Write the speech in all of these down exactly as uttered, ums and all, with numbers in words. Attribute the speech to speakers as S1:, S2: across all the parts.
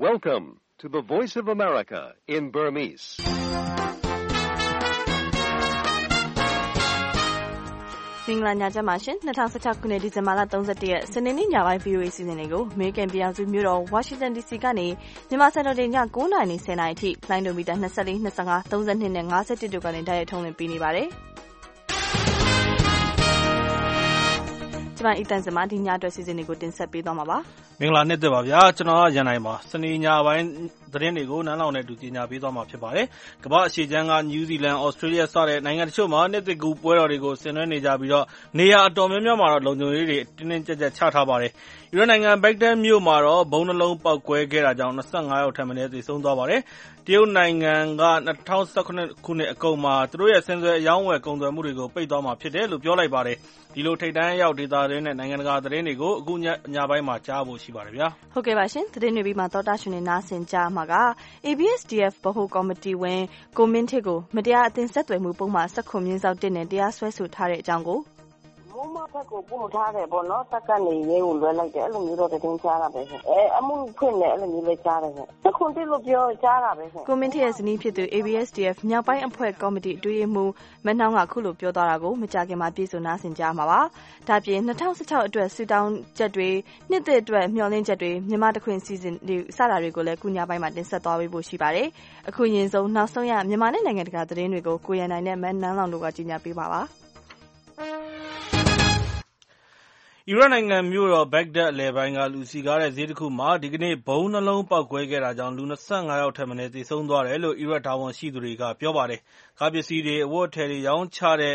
S1: Welcome to the Voice of America in Burmese.
S2: ။မင်္ဂလာညချမ်းပါရှင်။၂၀၁၆ခုနှစ်ဒီဇင်ဘာလ၃၁ရက်စနေနေ့ညပိုင်း ဗွီအိုအေ စီစဉ်တွေကိုအမေရိကန်ပြည်ထောင်စုမြို့တော်ဝါရှင်တန်ဒီစီကနေမြန်မာစံတော်ချိန်ည၉နာရီနဲ့၁၀နာရီအထိလိုင်းဒိုမီတာ၂၄, ၂၅, ၃၂နဲ့၅၁တို့ကနေတိုက်ရိုက်ထုတ်လွှင့်ပေးနေပါတယ်။ကျွန်မအီတန်စမဒီညအတွက်စီစဉ်တွေကိုတင်ဆက်ပေးသွားမှာပါ
S3: ။မင်္ဂလာနေ့တည်းပါဗျာ။ကျွန်တော်ကရန်နိုင်ပါ။စနေညပိုင်းသတင်းတွေကိုနန်းလောင်နဲ့အတူကြီးညာပေးသွားမှာဖြစ်ပါတယ်။ကမ္ဘာအရှေ့ချမ်းကနယူးဇီလန်၊ဩစတြေးလျစတဲ့နိုင်ငံတချို့မှာနှစ်သစ်ကူးပွဲတော်တွေကိုဆင်နွှဲနေကြပြီးတော့နေရာအတော်များများမှာတော့လုံခြုံရေးတွေတင်းတင်းကြပ်ကြပ်ချထားပါတယ်။အီရတ်နိုင်ငံဘက်ဂဒက်မြို့မှာတော့ဘုံနှလုံးပေါက်ကွဲခဲ့တာကြောင့်၂၅ယောက်ထက်မနည်းသေဆုံးသွားပါတယ်။တရုတ်နိုင်ငံက၂၀၁၇ခုနှစ်အကုန်မှာသူတို့ရဲ့ဆင်စွယ်အယောင်းဝယ်ကုန်သွယ်မှုတွေကိုပိတ်သွားမှာဖြစ်တယ်လို့ပြောလိုက်ပါတယ်။ဒီလိုထိပ်တန်းရောက်ဒေသတွင်းနဲ့နိုင်ငံတကာသတင်းတွေကိုအခုညညပိုင်းမှာကြားဖို့ရှိပါတယ်ဗျာ
S2: ။ဟုတ်ကဲ့ပါရှင်။သတင်းတွေပြီးမှသောတာရှင်တွေနားဆင်ကြမှာက A B S D F ဗဟိုကော်မတီဝင်ကိုမင်းထစ်ကိုမတရားအသင်းဆက်သွယ်မှုပုံမှန်၁၇မြင်းဆောင်တစ်နဲ့တရားစွဲဆိုထားတဲ့အကြောင်းကို
S4: မိုးမဖက်ကိုပို့ထားတယ်ပေါ့နော်တက်ကနေရဲကိုလွှဲလိုက်တယ်အဲ့လိုမျိုးတော့တင်ကြားတာပဲရှင်အဲအမှုဖွင့်တယ်အဲ့လိုမျိုးလည်းကြားတယ်ရှင်တစ်ခွန်းတိလို့ပြောကြားတာပဲရှင်
S2: ကိုမင်းထစ်ရဲ့ဇနီးဖြစ်သူ A B S D F မြောက်ပိုင်းအဖွဲ့ကော်မတီအတွင်းရေးမှူးမနှောင်းကခုလိုပြောသွားတာကိုမကြခင်မှာပြည်စုံနားဆင်ကြမှာပါဒါပြင်၂၀၁၆အတွက်စူတောင်းချက်တွေနှစ်သက်အတွက်မျှော်လင့်ချက်တွေမြန်မာတခွင်စီစဉ်တွေစတာတွေကိုလည်းခုညပိုင်းမှာတင်ဆက်သွားပေးဖို့ရှိပါတယ်အခုရင်ဆုံးနောက်ဆုံးရမြန်မာနဲ့နိုင်ငံတကာသတင်းတွေကိုကိုရန်နိုင်နဲ့မန်းနန်းလောင်တို့ကကြီးညာပေးပါပါ
S3: အီရတ်နိုင်ငံမြို့တော်ဘက်ဂဒက်အလယ်ပိုင်းကလူစည်ကားတဲ့ဈေးတစ်ခုမှာဒီကနေ့ဘုံနှလုံးပေါက်ကွဲခဲ့တာကြောင့်လူ၂၅ယောက်ထက်မနည်းသေဆုံးသွားတယ်လို့အီရတ်တာဝန်ရှိသူတွေကပြောပါတယ်။ကားပစ္စည်းတွေအဝတ်အထည်တွေရောင်းချတဲ့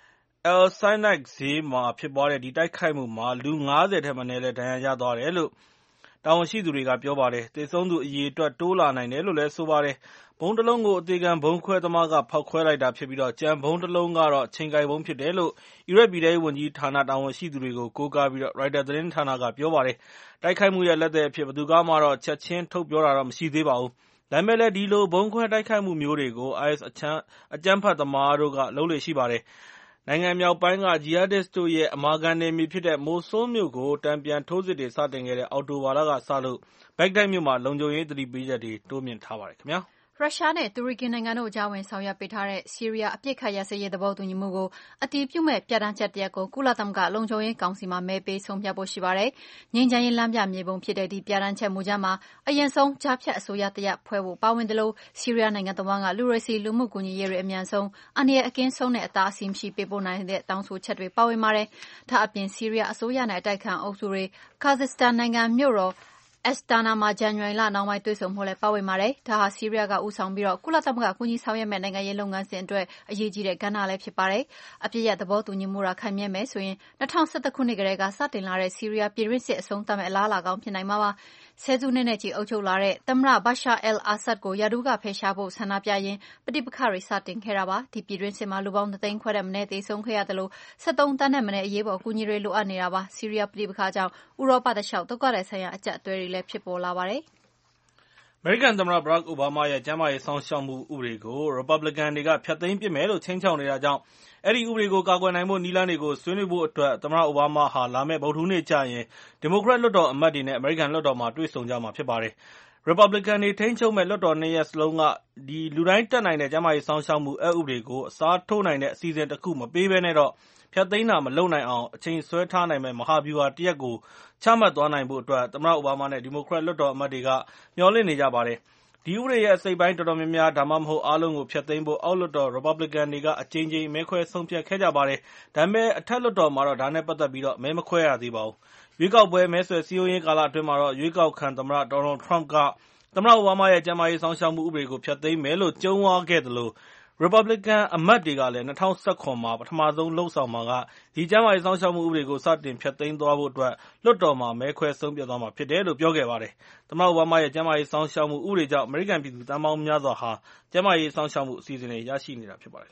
S3: Al Sinai ဈေးမှာဖြစ်ပွားတဲ့ဒီတိုက်ခိုက်မှုမှာလူ၅၀ထက်မနည်းလည်းဒဏ်ရာရသွားတယ်လို့တာဝန်ရှိသူတွေကပြောပါတယ်။သေဆုံးသူအရေအတွက်တိုးလာနိုင်တယ်လို့လည်းဆိုပါတယ်။ဘုံတစ်လုံးကိုအသေခံဘုံခွဲသမားကဖောက်ခွဲလိုက်တာဖြစ်ပြီးတော့ကြံဘုံတစ်လုံးကတော့အချိန်ကိုက်ဘုံဖြစ်တယ်လို့အီရတ်ပြည်ထဲရေးဝန်ကြီးဌာနတာဝန်ရှိသူတွေကိုကိုးကားပြီးတော့ရိုက်တာသတင်းဌာနကပြောပါတယ်။တိုက်ခိုက်မှုရဲ့လက်သည်အဖြစ်ဘယ်သူကမှတော့ချက်ချင်းထုတ်ပြောတာတော့မရှိသေးပါဘူး။ဒါပေမဲ့လည်းဒီလိုဘုံခွဲတိုက်ခိုက်မှုမျိုးတွေကို I S အချမ်းအကြမ်းဖက်သမားတို့ကလုပ်လို့ရှိပါတယ်။နိုင်ငံမြောက်ပိုင်းကဂျီဟာဒစ်တို့ရဲ့အမာခံနယ်မြေဖြစ်တဲ့မိုဆူးမြို့ကိုတန်ပြန်ထိုးစစ်တွေစတင်ခဲ့တဲ့အောက်တိုဘာလကစလို့ဘက်ဂဒက်မြို့မှာလုံခြုံရေးသတိပေးချက်တွေတိုးမြင့်ထားပါတယ်ခင်ဗျာ။
S5: ရုရှားနဲ့တူရကီနိုင်ငံတို့ကြားဝင်ဆောင်ရွက်ပေးထားတဲ့ဆီးရီးယားအပစ်အခတ်ရပ်စဲရေးသဘောတူညီမှုကိုအတည်ပြုမဲ့ပြဋ္ဌာန်းချက်တရပ်ကိုကုလသမဂ္ဂလုံခြုံရေးကောင်စီမှာမဲပေးဆုံးဖြတ်ဖို့ရှိပါတယ်။ငြိမ်းချမ်းရေးလမ်းပြမြေပုံဖြစ်တဲ့ဒီပြဋ္ဌာန်းချက်မူကြမ်းမှာအရင်ဆုံးကြားဖြတ်အစိုးရတရပ်ဖွဲ့ဖို့ပါဝင်တယ်လို့ဆီးရီးယားနိုင်ငံတဝန်းကလူတွေစီလူမှုကူညီရေးတွေအမြန်ဆုံးအန္တရာယ်အကင်းဆုံးတဲ့အသားအစီးမရှိပေးပို့နိုင်တဲ့တောင်းဆိုချက်တွေပါဝင်ပါတယ်။ဒါအပြင်ဆီးရီးယားအစိုးရနဲ့အတိုက်ခံအုပ်စုတွေကာဇက်စတန်နိုင်ငံမြို့တော်Astana မှာဇန်နဝါရီလနောက်ပိုင်းတွေ့ဆုံမှုလည်းပါဝင်ပါတယ်။ဒါဟာဆီးရီးယားကဦးဆောင်ပြီးတော့ကုလသမဂ္ဂကူညီဆောင်ရွက်မဲ့နိုင်ငံရေးလုပ်ငန်းစဉ်အတွက်အရေးကြီးတဲ့ကဏ္ဍလည်းဖြစ်ပါတယ်။အပြည့်ရသဘောတူညီမှုရာခိုင်မြဲမယ်ဆိုရင်၂၀၁၁ခုနှစ်ကတည်းကစတင်လာတဲ့ဆီးရီးယားပြည်တွင်းစစ်အဆုံးသတ်မဲ့အလားအလာကောင်းဖြစ်နိုင်မှာပါ။ဆယ်စုနှစ်နဲ့ချီအုပ်ချုပ်လာတဲ့သမ္မတ Bashar al-Assad ကိုရာထူးကဖယ်ရှားဖို့ဆန္ဒပြရင်းပဋိပက္ခတွေစတင်ခဲ့တာပါ။ဒီပြည်တွင်းစစ်မှာလူပေါင်းတစ်သိန်းခွဲထက်မနည်းသေဆုံးခဲ့ရတယ်လို့၁၃သန်းနဲ့မနည်းအရေးပေါ်အကူအညီတွေလိုအပ်နေတာပါ။ဆီးရီးယားပဋိပက္ခကြောင့်ဥရောပတလျှောက်ဒုက္ခသည်ဆိုင်ရာအကျပ်အတည်းတွေလည်းဖြစ်ပေါ်လာပါတယ်။
S3: အမေရိကန်သမ္မတဘရက်အိုဘားမားရဲ့ကျန်းမာရေးစောင့်ရှောက်မှုဥပဒေကိုရီပတ်ဘလစ်ကန်တွေကဖျက်သိမ်းပစ်မယ်လို့ခြိမ်းခြောက်နေတာကြောင့်အဲဒီဥပဒေကိုကာကွယ်နိုင်ဖို့နည်းလမ်းတွေကိုဆွေးနွေးဖို့အတွက်သမ္မတအိုဘားမားဟာလာမယ့်ဗုဒ္ဓဟူးနေ့ကျရင်ဒီမိုကရက်လွှတ်တော်အမတ်တွေနဲ့အမေရိကန်လွှတ်တော်မှာတွေ့ဆုံကြမှာဖြစ်ပါတယ်။ရီပတ်ဘလစ်ကန်တွေထိန်းချုပ်မဲ့လွှတ်တော်နှစ်ရပ်စလုံးကဒီလူတိုင်းတက်နိုင်တဲ့ကျန်းမာရေးစောင့်ရှောက်မှုအက်ဥပဒေကိုအစားထိုးနိုင်တဲ့အစီအစဉ်တစ်ခုမပေးဘဲနဲ့တော့ဖျက်သိမ်းတာမလုပ်နိုင်အောင်အချိန်ဆွဲထားနိုင်မဲ့မဟာဗျူဟာတစ်ရပ်ကိုချမှတ်သွားနိုင်ဖို့အတွက်သမ္မတအိုဘားမားနဲ့ဒီမိုကရက်လွှတ်တော်အမတ်တွေကမျှော်လင့်နေကြပါတယ်။ဒီဥပဒေရဲ့အစိတ်ပိုင်းတော်တော်များများဒါမှမဟုတ်အားလုံးကိုဖျက်သိမ်းဖို့အောက်လွှတ်တော်ရီပတ်ဘလစ်ကန်တွေကအကြိမ်ကြိမ်မဲခွဲဆုံးဖြတ်ခဲ့ကြပါတယ်။ဒါပေမဲ့အထက်လွှတ်တော်မှာတော့ဒါနဲ့ပတ်သက်ပြီးတော့မဲမခွဲရသေးပါဘူး။ရွေးကောက်ပွဲမဲဆွယ်စည်းရုံးရေးကာလအတွင်းမှာတော့ရွေးကောက်ခံသမ္မတဒေါ်နယ်ထရမ့်ကသမ္မတအိုဘားမားရဲ့ကျန်းမာရေးစောင့်ရှောက်မှုဥပဒေကိုဖျက်သိမ်းမယ်လို့ကြုံးဝါးခဲ့သလိုရီပတ်ဘလစ်ကန်အမတ်တွေကလည်း၂၀၁၇မှာပထမဆုံးလှုပ်ဆောင်မှာကဒီကျန်းမာရေးစောင့်ရှောက်မှုဥပဒေကိုစတင်ဖျက်သိမ်းသွားဖို့အတွက်လွှတ်တော်မှာမဲခွဲဆုံးဖြတ်သွားမှာဖြစ်တယ်လို့ပြောခဲ့ပါတယ်။သမ္မတအိုဘားမားရဲ့ကျန်းမာရေးစောင့်ရှောက်မှုဥပဒေကြောင့်အမေရိကန်ပြည်သူသန်းပေါင်းများစွာဟာကျန်းမာရေးစောင့်ရှောက်မှုအစီအစဉ်တွေရရှိနေတာဖြစ်ပါတယ်ခင်ဗျာ။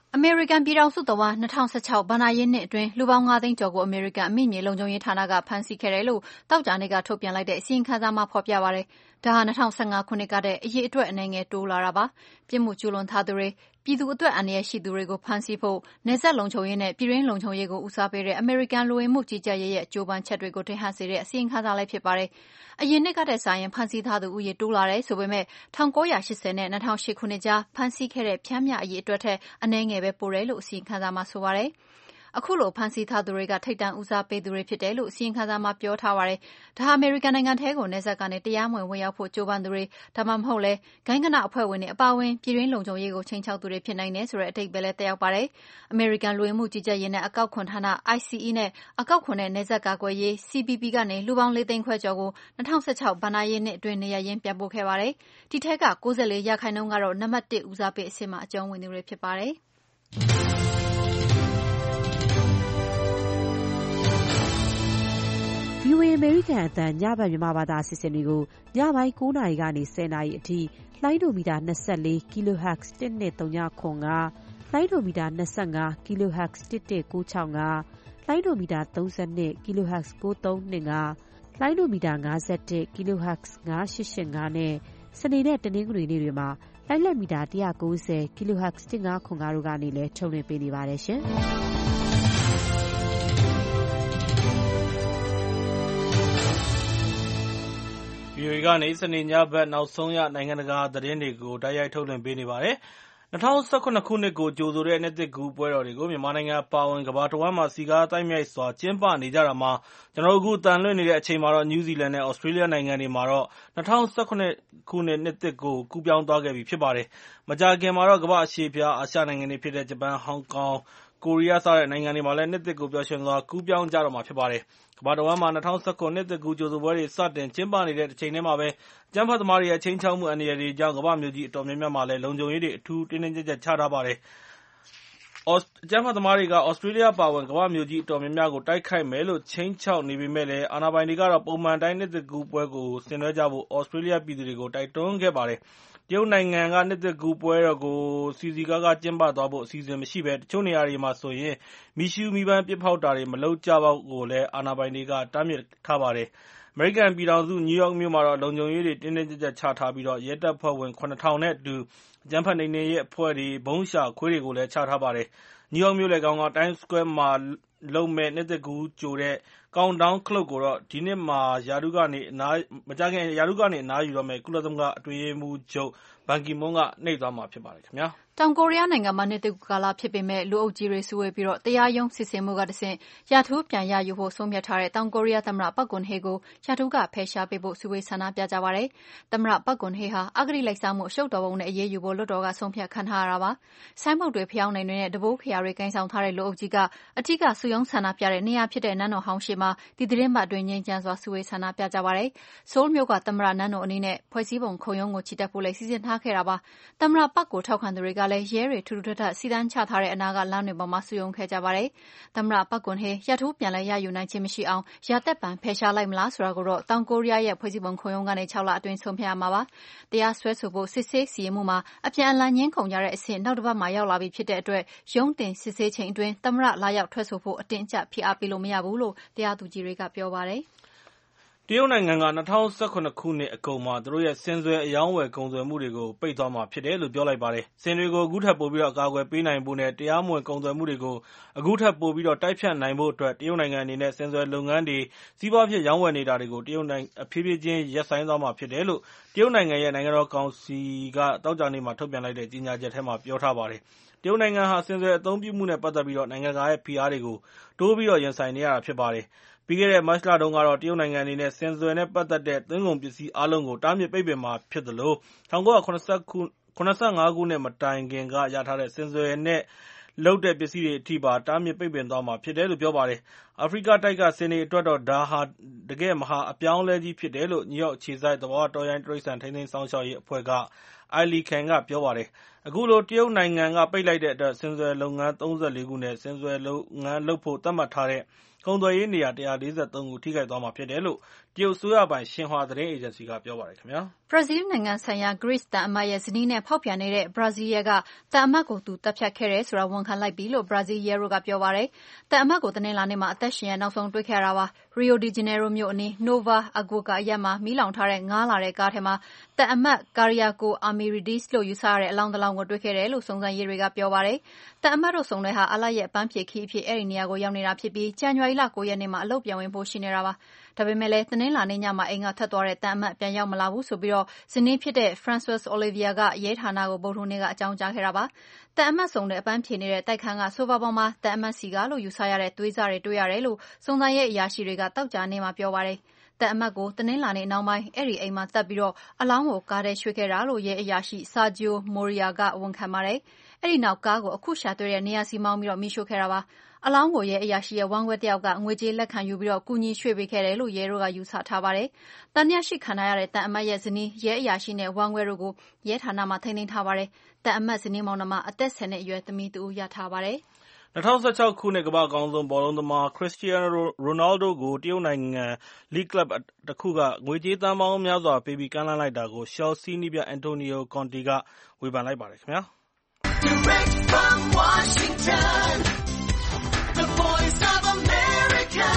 S5: အမေရိကန်ပြည်ထောင်စုတဝန်း၂၀၁၆ဘဏ္ဍာရေးနှစ်အတွင်းလူပေါင်း၅သိန်းကျော်ကိုအမေရိကန်အမိမြေလုံခြုံရေးဌာနကဖမ်းဆီးခဲ့တယ်လို့သောကြာနေ့ကထုတ်ပြန်လိုက်တဲ့အစီရင်ခံစာမှာဖော်ပြပါတယ်။ဒါဟာ၂၀၁၅ခုနှစ်ကတည်းကအရေအတွက်အနည်းငယ်တိုးလာတာပါ။ပြစ်မှုကျူးလွန်ထားသူတွေပြည်သူအတွက်အန္တရာယ်ရှိသူတွေကိုဖမ်းဆီးဖို့နယ်စပ်လုံခြုံရေးနဲ့ပြည်တွင်းလုံခြုံရေးကိုဦးစားပေးတဲ့အမေရိကန်လူဝင်မှုကြီးကြပ်ရေးရဲ့ကြိုးပမ်းချက်တွေကိုထင်ဟပ်စေတဲ့အစီရင်ခံစာလည်းဖြစ်ပါတယ်။အရင်နှစ်ကတည်းကစာရင်ဖမ်းဆီးထားသူဦးရေတိုးလာတယ်ဆိုပေမဲ့၁၉၈၀နဲ့၂၀၀၈ခုနှစ်ကြားဖမ်းဆီးခဲ့တဲ့ဖြန်းမြအရေအတွက်ထက်အနည်းငယ်ပဲပိုတယ်လို့အစီရင်ခံစာမှာဆိုပါတယ်။အခုလိုဖမ်းဆီးထားသူတွေကထိပ်တန်းဦးစားပေးသူတွေဖြစ်တယ်လို့အစီရင်ခံစာမှာပြောထားပါတယ်။ဒါဟာအမေရိကန်နိုင်ငံထဲကိုနယ်စပ်ကနေတရားမဝင်ဝင်ရောက်ဖို့ကြိုးပမ်းသူတွေဒါမှမဟုတ်လဲဂိုင်းကနအဖွဲ့ဝင်တွေအပါအဝင်ပြည်တွင်းလုံခြုံရေးကိုချိန်ချောက်သူတွေဖြစ်နိုင်တယ်ဆိုတဲ့အဓိပ္ပာယ်လည်းတက်ရောက်ပါတယ်။အမေရိကန်လူဝင်မှုကြီးကြပ်ရေးနဲ့အကောက်ခွန်ဌာန I C E နဲ့အကောက်ခွန်နဲ့နယ်စပ်ကာကွယ်ရေး C B P ကနေလူပေါင်းလေးသိန်းခွဲကျော်ကို၂၀၁၆ဘဏ္ဍာရေးနှစ်အတွင်းနေရပ်ရင်းပြန်ပို့ခဲ့ပါတယ်။ဒီထဲက၉၄ရာခိုင်နှုန်းကတော့နံပါတ်တစ်ဦးစားပေးအဆင့်မှာအကျုံးဝင်သူတွေဖြစ်ပါတယ်။
S6: V O A အမေရိကန်အသံညဘက်မြန်မာဘာသာအစီအစဉ်တွေကိုညပိုင်း၉နာရီကနေ၁၀နာရီအထိလိုင်းဒိုမီတာ၂၄ kHz တစ်နှစ်၃ညခွန်ကလိုင်းဒိုမီတာ၂၅ kHz တစ်တစ်၉၆၅လိုင်းဒိုမီတာ၃၂ kHz ၉၃၂၅လိုင်းဒိုမီတာ၅၁ kHz ၅၈၈၅နဲ့စနေနဲ့တနင်္ဂနွေနေ့တွေမှာလိုင်းလက်မီတာ၁၉၀ kHz တစ်၅ခွန်၅တို့ကနေလည်းထုတ်လွှင့်ပေးနေပါတယ်ရှင်။
S3: V O A ကနေစနေညဘက်နောက်ဆုံးရနိုင်ငံတကာသတင်းတွေကိုတိုက်ရိုက်ထုတ်လွှင့်ပေးနေပါတယ်။၂၀၁၇ခုနှစ်ကိုကြိုဆိုတဲ့နှစ်သစ်ကူးပွဲတော်တွေကိုမြန်မာနိုင်ငံအပါအဝင်ကမ္ဘာတဝန်းမှာစည်ကားသိုက်မြိုက်စွာကျင်းပနေကြတာမှာကျနော်တို့အခုအသံလွှင့်နေတဲ့အချိန်မှာတော့နယူးဇီလန်နဲ့သြစတြေးလျနိုင်ငံတွေမှာတော့၂၀၁၇ခုနှစ်နှစ်သစ်ကိုကူးပြောင်းသွားခဲ့ပြီဖြစ်ပါတယ်။မကြာခင်မှာတော့ကမ္ဘာ့အရှေ့ဖျားအာရှနိုင်ငံတွေဖြစ်တဲ့ဂျပန်၊ဟောင်ကောင်၊ကိုရီးယားစတဲ့နိုင်ငံတွေမှာလည်းနှစ်သစ်ကိုပျော်ရွှင်စွာကူးပြောင်းကြတော့မှာဖြစ်ပါတယ်။ကမ္ဘာတဝန်းမှာ၂၀၁၇နှစ်သစ်ကူးကြိုဆိုပွဲတွေစတင်ကျင်းပနေတဲ့တချိန်တည်းမှာပဲအကြမ်းဖက်သမားတွေရဲ့ခြိမ်းခြောက်မှုအန္တရာယ်တွေကြောင့်ကမ္ဘာ့မြို့ကြီးအတော်များများမှာလည်းလုံခြုံရေးတွေအထူးတင်းတင်းကြပ်ကြပ်ချထားပါတယ်။အကြမ်းဖက်သမားတွေကသြစတြေးလျအပါအဝင်ကမ္ဘာ့မြို့ကြီးအတော်များများကိုတိုက်ခိုက်မယ်လို့ခြိမ်းခြောက်နေပေမဲ့လည်းအာဏာပိုင်တွေကတော့ပုံမှန်အတိုင်းနှစ်သစ်ကူးပွဲကိုဆင်နွှဲကြဖို့သြစတြေးလျပြည်သူတွေကိုတိုက်တွန်းခဲ့ပါတယ်။တရုတ်နိုင်ငံကနှစ်သစ်ကူးပွဲတော်ကိုစည်စည်ကားကားကျင်းပသွားဖို့အစီအစဉ်မရှိဘဲတချို့နေရာတွေမှာဆိုရင်မီးရှူးမီးပန်းပစ်ဖောက်တာတွေမလုပ်ကြဖို့လည်းအာဏာပိုင်တွေကတားမြစ်ထားပါတယ်။အမေရိကန်ပြည်ထောင်စုနယူးယောက်မြို့မှာတော့လုံခြုံရေးတွေတင်းတင်းကြပ်ကြပ်ချထားပြီးရဲတပ်ဖွဲ့ဝင်ခုနှစ်ထောင်နဲ့အတူအကြမ်းဖက်နှိမ်နင်းရေးအဖွဲ့တွေ၊ဗုံးရှာခွေးတွေကိုလည်းချထားပါတယ်။နယူးယောက်မြို့လယ်ခေါင်က Times Square မှာလုပ်မယ့်နှစ်သစ်ကူးကြိုတဲ့ Countdown ခလုတ်ကိုတော့ဒီနှစ်မကြာခင်ရာထူးကနေအနားယူတော့မယ့်ကုလသမဂ္ဂအတွင်းရေးမှူးချုပ်ဘန်ကီမွန်းကနှိပ်သွားမှာဖြစ်ပါတယ်ခင်ဗျာ။
S5: တောင်ကိုရီးယားနိုင်ငံမှာနှစ်သစ်ကူးကာလဖြစ်ပေမဲ့လူအုပ်ကြီးတွေစုဝေးပြီးတရားရုံးစစ်ဆေးမှုကတဆင့်ရာထူးပြန်ရယူဖို့ဆုံးဖြတ်ထားတဲ့တောင်ကိုရီးယားသမ္မတပတ်ဂွန်ဟေကိုရာထူးကဖယ်ရှားပေးဖို့စုဝေးဆန္ဒပြကြပါတယ်။သမ္မတပတ်ဂွန်ဟေဟာအဂတိလိုက်စားမှုအရှုပ်တော်ပုံနဲ့အရေးယူဖို့လွှတ်တော်ကဆုံးဖြတ်ခံထားရတာပါ။ဆိုင်းဘုတ်တွေဖျောင်းနိုင်တွေနဲ့တံပိုးခရာတွေကိုင်ဆောင်ထားတဲ့လူအုပ်ကြီးကအဓိကစုရုံးဆန္ဒပြတဲ့နေရာဖြစ်တဲ့နန်းတော်ဟောင်းရှေ့မှာဒီသီတင်းပတ်အတွင်းငြိမ်းချမ်းစွာစုဝေးဆန္ဒပြကြပါတယ်။ဆိုးလ်မြို့ကသမ္မတနန်းတော်အနီးနဲ့ဖွဲ့စည်းပုံခုံရုံးကိုချီတက်ဖို့လည်းစီစဉ်ထားခဲ့တာပါ။သမ္မတပတ်ကိုထောက်ခံသူတွေကလည်းရဲတွေထူထူထပ်ထပ်စီတန်းချထားတဲ့အနားကလမ်းတွေပေါ်မှာစုရုံးခဲ့ကြပါတယ်။သမ္မတပတ်ဂွန်ဟေရာထူးပြန်လည်ရယူနိုင်ခြင်းမရှိအောင်ရာသက်ပန်ဖယ်ရှားလိုက်မလားဆိုတာကိုတော့တောင်ကိုရီးယားရဲ့ဖွဲ့စည်းပုံခုံရုံးကနေခြောက်လအတွင်းဆုံးဖြတ်ရမှာပါ။တရားစွဲဆိုဖို့စစ်ဆေးစီရင်မှုမှာအပြန်အလှန်ငြင်းခုန်ကြတဲ့အဆင့်နောက်တစ်ပတ်မှာရောက်လာပြီဖြစ်တဲ့အတွက်ရုံးတင်စစ်ဆေးချိန်အတွင်းသမ္မတလာရောက်ထွက်ဆိုဖို့အတင်းအကျပ်ဖိအားပေးလို့မရဘူးလို့တရားသူကြီးတွေကပြောပါတယ်။
S3: တရုတ်နိုင်ငံက၂၀၁၇ခုနှစ်အကုန်မှာသူတို့ရဲ့ဆင်စွယ်အရောင်းအဝယ်ကုန်သွယ်မှုတွေကိုပိတ်သွားမှာဖြစ်တယ်လို့ပြောလိုက်ပါတယ်။ဆင်တွေကိုအခုထက်ပိုပြီးအကာအကွယ်ပေးနိုင်ဖို့နဲ့တရားမဝင်ကုန်သွယ်မှုတွေကိုအခုထက်ပိုပြီးတိုက်ဖျက်နိုင်ဖို့အတွက်တရုတ်နိုင်ငံအနေနဲ့ဆင်စွယ်လုပ်ငန်းတွေစီးပွားဖြစ်ရောင်းဝယ်နေတာတွေကိုတရုတ်နိုင်ငံဖြည်းဖြည်းချင်းရပ်ဆိုင်းသွားမှာဖြစ်တယ်လို့တရုတ်နိုင်ငံရဲ့နိုင်ငံတော်ကောင်စီကသောကြာနေ့မှာထုတ်ပြန်လိုက်တဲ့ကြေညာချက်ထဲမှာပြောထားပါတယ်။တရုတ်နိုင်ငံဟာဆင်စွယ်အသုံးပြုမှုနဲ့ပတ်သက်ပြီးနိုင်ငံတကာရဲ့ဖိအားတွေကိုတိုးပြီးရင်ဆိုင်နေရတာဖြစ်ပါတယ်။ပြီးခဲ့တဲ့မတ်လတုန်းကတော့တရုတ်နိုင်ငံအနေနဲ့ဆင်စွယ်နဲ့ပတ်သက်တဲ့သွင်းကုန်ပစ္စည်းအားလုံးကိုတားမြစ်ပိတ်ပင်မှာဖြစ်သလို၁၉၇၅ခုနှစ်မတိုင်ခင်ကရထားတဲ့ဆင်စွယ်နဲ့လုပ်တဲ့ပစ္စည်းတွေအထိပါတားမြစ်ပိတ်ပင်သွားမှာဖြစ်တယ်လို့ပြောပါတယ်။အာဖရိကတိုက်ကဆင်တွေအတွက်တော့ဒါဟာတကယ့်မဟာအပြောင်းအလဲကြီးဖြစ်တယ်လို့နယူးယောက်အခြေစိုက်သဘာဝတောရိုင်းတိရစ္ဆာန်ထိန်းသိမ်းစောင့်ရှောက်ရေးအဖွဲ့က အိုင်လီခန်ကပြောပါတယ်။အခုလိုတရုတ်နိုင်ငံကပိတ်လိုက်တဲ့အတွက်ဆင်စွယ်လုပ်ငန်းသုံးဆယ့်လေးခုနဲ့ဆင်စွယ်လုပ်ငန်းလုပ်ဖို့သတ်မှတ်ထားတဲ့ကုန်သွယ်ရေးနေရာ၁၄၃ခုထိခိုက်သွားမှာဖြစ်တယ်လို့တတရုတ်အစိုးရပိုင်ရှင်ဟွာသတင်းအေဂျင်စီကပြောပါတယ်ခင်ဗျာ
S5: ဘရာဇီးနိုင်ငံဆိုင်ရာ Greece တန်အမတ်ရဲ့ဇနီးနဲ့ဖောက်ပြန်နေတဲ့ဘရာဇီးရဲကတန်အမတ်ကိုသူတပ်ဖြတ်ခဲ့တယ်ဆိုတာဝန်ခံလိုက်ပြီလို့ဘရာဇီးရဲတို့ကပြောပါတယ်။တန်အမတ်ကိုတနင်္လာနေ့မှာအသက်ရှင်ရနောက်ဆုံးတွေ့ခဲ့ရတာပါ။ Rio de Janeiro မြို့အနီး Nova Aguada အရပ်မှာမီးလောင်ထားတဲ့ငားလာတဲ့ကားထဲမှာတန်အမတ် Kyriakos Amiridis လို့ယူဆရတဲ့အလောင်းတစ်လောင်းကိုတွေ့ခဲ့တယ်လို့စုံစမ်းရေးတွေကပြောပါတယ်။တန်အမတ်တို့စုံတဲ့ဟာအလိုက်ရဲ့ပန်းဖြေခီးအဖြစ်အဲ့ဒီနေရာကိုရောက်နေတာဖြစ်ပြီးဇန်နဝါရီလ၉ရက်နေ့မှာအလုပ်ပြန်ဝင်ဖို့ရှိနေတာပါ။ဒါပေမဲ့လည်းတနင်္လာနေ့ညမှာအိမ်ကထွက်သွားတဲ့တန်အမတ်ပြန်ရောက်မလာဘူးဆိုပြီးတော့ဇနီးဖြစ်တဲ့ Francois Olivier ကရဲဌာနကိုဗုဒ္ဓဟူးနေ့ကအကြောင်းကြားခဲ့တာပါ။တန်အမတ်စုံတဲ့အပန်းဖြေနေတဲ့တိုက်ခန်းကဆိုဖာပေါ်မှာတန်အမတ်စီကလို့ယူဆရတဲ့သွေးစားတွေတွေ့ရတယ်လို့စုံစမ်းရေးအရာရှိတွေကတောက်ကြနေမှာပြောပါတယ်။တန်အမတ်ကိုတနင်္လာနေ့နောက်ပိုင်းအဲ့ဒီအိမ်မှာတက်ပြီးတော့အလောင်းကိုကားထဲရွှေ့ခဲ့တာလို့ရဲအရာရှိ Sergio Moria ကဝန်ခံပါတယ်။အဲ့ဒီနောက်ကားကိုအခုရှာတွေ့တဲ့နေရာစီမောင်းပြီးတော့မိရှို့ခဲ့တာပါ။အလောင်းကိုရဲအရာရှိရဲ့ဝမ်းခွဲတယောက်ကငွေကြေးလက်ခံယူပြီးတော့ကူညီရွှေ့ပေးခဲ့တယ်လို့ရဲတို့ကယူဆထားပါတယ်။တန်မြရှိခံရတဲ့တန်အမတ်ရဲ့ဇနီးရဲအရာရှိနဲ့ဝမ်းခွဲတို့ကိုရဲဌာနမှာထိန်းသိမ်းထားပါတယ်။တန်အမတ်ဇနီးမောင်နှမအသက်ဆယ်နှစ်အရွယ်သမီးတူရထားပါတယ်
S3: ။၂၀၁၆ခုနှစ်ကမ္ဘာ့အကောင်းဆုံးဘောလုံးသမား Cristiano Ronaldo ကိုတရုတ်နိုင်ငံ League Club တစ်ခုကငွေကြေးသန်းပေါင်းများစွာပေးပြီးကမ်းလှမ်းလိုက်တာကို Chelsea နည်းပြ Antonio Conte ကဝေဖန်လိုက်ပါတယ်ခင်ဗျာ။ Direct from Washington, the voice of America,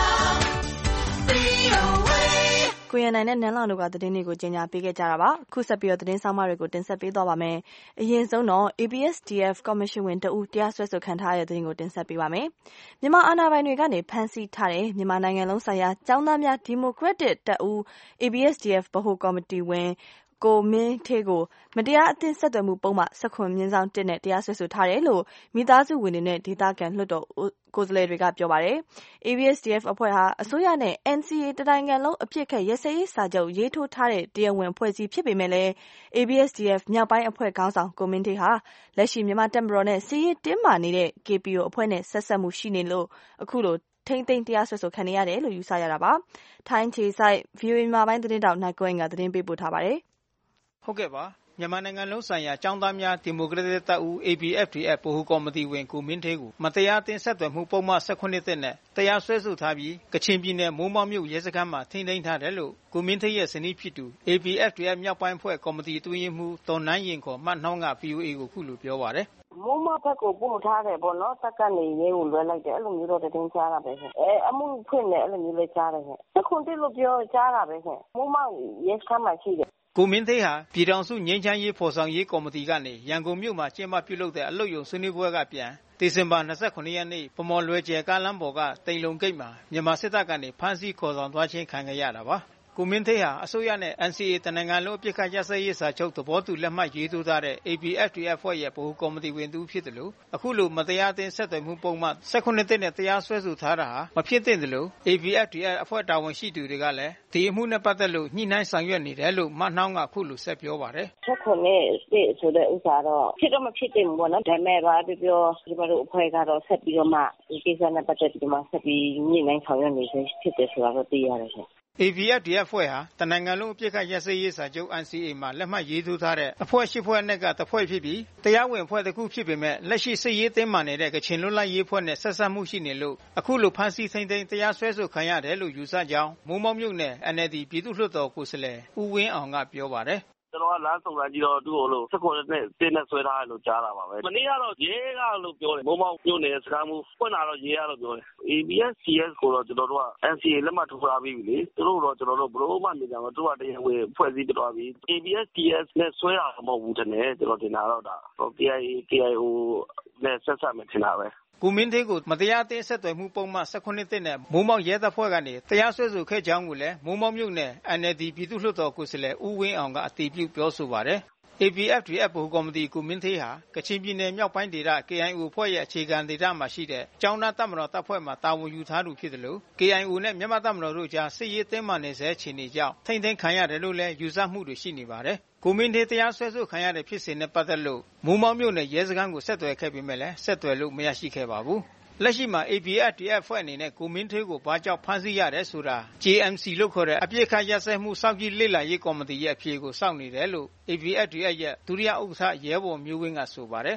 S2: ကိုရန်နိုင်နဲ့နန်းလောင်တို့ကသတင်းတွေကိုကြီးညာပေးခဲ့ကြတာပါ။ခုဆက်ပြီးတော့သတင်းဆောင်မတွေကိုတင်ဆက်ပေးသွားပါမယ်။အရင်ဆုံးတော့ A B S D F ကော်မရှင်ဝင်တဦးတရားစွဲဆိုခံထားရတဲ့သတင်းကိုတင်ဆက်ပေးပါမယ်။မြန်မာအာဏာပိုင်တွေကနေဖမ်းဆီးထားတဲ့မြန်မာနိုင်ငံလုံးဆိုင်ရာကျောင်းသားများဒီမိုကရက်တစ်တပ်ဦး A B S D F ဗဟိုကော်မတီဝင်ကိုမင်းထေးကိုမတရားအသင်းဆက်သွယ်မှုပုံမှန်၁၇မြင်းဆောင်တစ်နဲ့တရားစွဲဆိုထားတယ်လို့မိသားစုဝင်တွေနဲ့ဒေသခံလွှတ်တော်ကိုယ်စားလှယ်တွေကပြောပါတယ်။ A B S D F အဖွဲ့ဟာအစိုးရနဲ့ N C A တနိုင်ငံလုံးအပြစ်ခတ်ရစရေးစာချုပ်ရေးထိုးထားတဲ့တရားဝင်အဖွဲ့အစည်းဖြစ်ပေမဲ့လည်း A B S D F မြောက်ပိုင်းအဖွဲ့ခေါင်းဆောင်ကိုမင်းထေးဟာလက်ရှိမြန်မာတပ်မတော်နဲ့စီးရေးတင်းမာနေတဲ့ K P O အဖွဲ့နဲ့ဆက်ဆက်မှုရှိနေလို့အခုလိုထိမ့်သိမ်းတရားစွဲဆိုခံနေရတယ်လို့ယူဆရတာပါ။ထိုင်းခြေဆိုင် V O A မြန်မာပိုင်းသတင်းတောက်နိုင်ကွင်းကသတင်းပေးပို့ထားပါတယ်
S7: ။ဟုတ်ကဲ့ပါမြန်မာနိုင်ငံလုံးဆိုင်ရာကျောင်းသားများဒီမိုကရက်တစ်တပ်ဦး A B F D F ဗဟိုကော်မတီဝင်ကိုမင်းထေးကိုမတရားအသင်းဆက်သွယ်မှုပုံမှန်၁၇နှစ်နဲ့တရားစွဲဆိုထားပြီးကချင်ပြည်နယ်မိုးမောက်မြို့ရဲစခန်းမှာထိန်းသိမ်းထားတယ်လို့ကိုမင်းထေးရဲ့ဇနီးဖြစ်သူ A B F D F မြောက်ပိုင်းအဖွဲ့ကော်မတီအတွင်းရေးမှူးဒေါ်နန်းရင်ခေါ်မတ်နှောင်းက V O A ကိုခုလိုပြောပါတယ်
S4: မိုးမဘက်ကိုပို့ထားတယ်ပေါ့နော်တက်ကနေရဲကိုလွှဲလိုက်တယ်အဲ့လိုမျိုးတော့တင်ကြားတာပဲရှင်အဲအမှုဖွင့်တယ်အဲ့လိုမျိုးလေးကြားတယ်ရှင်တခွန်တိလို့ပြောကြားတာပဲရှင်မိုးမရဲစခန်းမှာရှိတယ်
S7: ကိုမင်းသေးဟာပြည်ထောင်စုငြိမ်းချမ်းရေးဖော်ဆောင်ရေးကော်မတီကနေရန်ကုန်မြို့မှာကျင်းပပြုလုပ်တဲ့အလုပ်ရုံဆွေးနွေးပွဲကပြန်ဒီဇင်ဘာ၂၇ရက်နေ့ဗမော်လွယ်ကျယ်ကားလမ်းပေါ်ကတိန်လုံဂိတ်မှာမြန်မာစစ်တပ်ကနေဖမ်းဆီးခေါ်ဆောင်သွားခြင်းခံခဲ့ရတာပါကိုမင်းသေးဟာအစိုးရနဲ့ N C A တနိုင်ငံလုံးအပြစ်ခတ်ရစရေးစာချုပ်သဘောတူလက်မှတ်ရေးထိုးထားတဲ့ A B F D F ဖွဲ့ရဲ့ဗဟိုကော်မတီဝင်တူဖြစ်တယ်လို့အခုလိုမတရားအသင်းဆက်သွယ်မှုပုံမှန်၁၇နှစ်နဲ့တရားစွဲဆိုထားတာဟာမဖြစ်သင့်တယ်လို့ A B F D F အဖွဲ့တာဝန်ရှိသူတွေကလည်းဒီအမှုနဲ့ပတ်သက်လို့ညှိနှိုင်းဆောင်ရွက်နေတယ်လို့မနှောင်းကခုလိုဆက်ပြောပါတယ်
S4: ၁၇နှစ်ဆိုတဲ့ဥစ္စာတော့ဖြစ်တော့မဖြစ်သင့်ဘူးပေါ့နော်ဒါပေမဲ့ပါပြောပြောဒီမှာတို့အဖွဲ့ကတော့ဆက်ပြီးတော့မှဒီကိစ္စနဲ့ပတ်သက်ပြီးမှဆက်ပြီးညှိနှိုင်းဆောင်ရွက်နေစေဖြစ်တယ်ဆိုတာတော့သိရတယ်ရှင်
S7: A B F D F ဖွဲ့ဟာတနိုင်ငံလုံးအပြစ်ခတ်ရစရေးစာချုပ် N C A မှာလက်မှတ်ရေးထိုးထားတဲ့အဖွဲ့၈ဖွဲ့နဲ့ကတစ်ဖွဲ့ဖြစ်ပြီးတရားဝင်အဖွဲ့တစ်ခုဖြစ်ပေမဲ့လက်ရှိစစ်ရေးတင်းမာနေတဲ့ကချင်လွတ်လပ်ရေးဖွဲ့နဲ့ဆက်စပ်မှုရှိနေလို့အခုလိုဖမ်းဆီးထိန်းသိမ်းတရားစွဲဆိုခံရတယ်လို့ယူဆကြောင်းမိုးမောက်မြို့နယ် N L D ပြည်သူ့လွှတ်တော်ကိုယ်စားလှယ်ဦးဝင်းအောင်ကပြောပါတယ်
S8: ကျွန်တော်ကလမ်းစုံစမ်းကြည့်တော့သူ့ကိုလို့၁၇နှစ်တင်းနဲ့ဆွဲထားတယ်လို့ကြားတာပါပဲမနေ့ကတော့ရဲကလို့ပြောတယ်မိုးမောက်မြို့နယ်စကားမှုဖွင့်လာတော့ရဲကလို့ပြောတယ် A B S C S ကိုတော့ကျွန်တော်တို့က N C A လက်မှတ်ထိုးထားပြီးပြီလေသူတို့တော့ကျွန်တော်တို့ဘလို့မှမြင်ကြမှာသူကတရားဝင်ဖွဲ့စည်းပြသွားပြီ A B S C S နဲ့ဆွဲတာမဟုတ်ဘူးတည်းကျွန်တော်တင်တာတော့ဒါ K I A K I O နဲ့ဆက်ဆက်မှထင်တာပဲ
S7: ကိုမင်းသေးကိုမတရားအသင်းဆက်သွယ်မှုပုံမှန်၁၇နှစ်နဲ့မိုးမောက်ရဲတပ်ဖွဲ့ကနေတရားစွဲဆိုခဲ့ကြောင်းကိုလည်းမိုးမောက်မြို့နယ် N L D ပြည်သူ့လွှတ်တော်ကိုယ်စားလှယ်ဦးဝင်းအောင်ကအတည်ပြုပြောဆိုပါတယ်A B F D F ဗဟိုကော်မတီကိုမင်းသေးဟာကချင်ပြည်နယ်မြောက်ပိုင်းဒေသ K I O ဖွဲ့ရဲ့အခြေခံဒေသမှာရှိတဲ့ကျောင်းသားတပ်မတော်တပ်ဖွဲ့မှတာဝန်ယူထားသူဖြစ်တယ်လို့ K I O နဲ့မြန်မာတပ်မတော်တို့ကြားစစ်ရေးတင်းမာနေဆဲအခြေအနေကြောင့်ထိမ့်သိမ်းခံရတယ်လို့လည်းယူဆမှုတွေရှိနေပါတယ်ကိုမင်းသေးတရားစွဲဆိုခံရတဲ့ဖြစ်စဉ်နဲ့ပတ်သက်လို့မိုးမောက်မြို့နယ်ရဲစခန်းကိုဆက်သွယ်ခဲ့ပေမဲ့လည်းဆက်သွယ်လို့မရရှိခဲ့ပါဘူးလက်ရှိမှာ A B F D F ဖွဲ့အနေနဲ့ကိုမင်းသေးကိုဘာကြောင့်ဖမ်းဆီးရတယ်ဆိုတာ J M C လို့ခေါ်တဲ့အပြစ်ခတ်ရစဲမှုစောင့်ကြည့်လေ့လာရေးကော်မတီရဲ့အဖြေကိုစောင့်နေတယ်လို့ A B F D F ရဲ့ဒုတိယဥက္ကဋ္ဌရဲဘော်မျိုးဝင်းကဆိုပါတယ်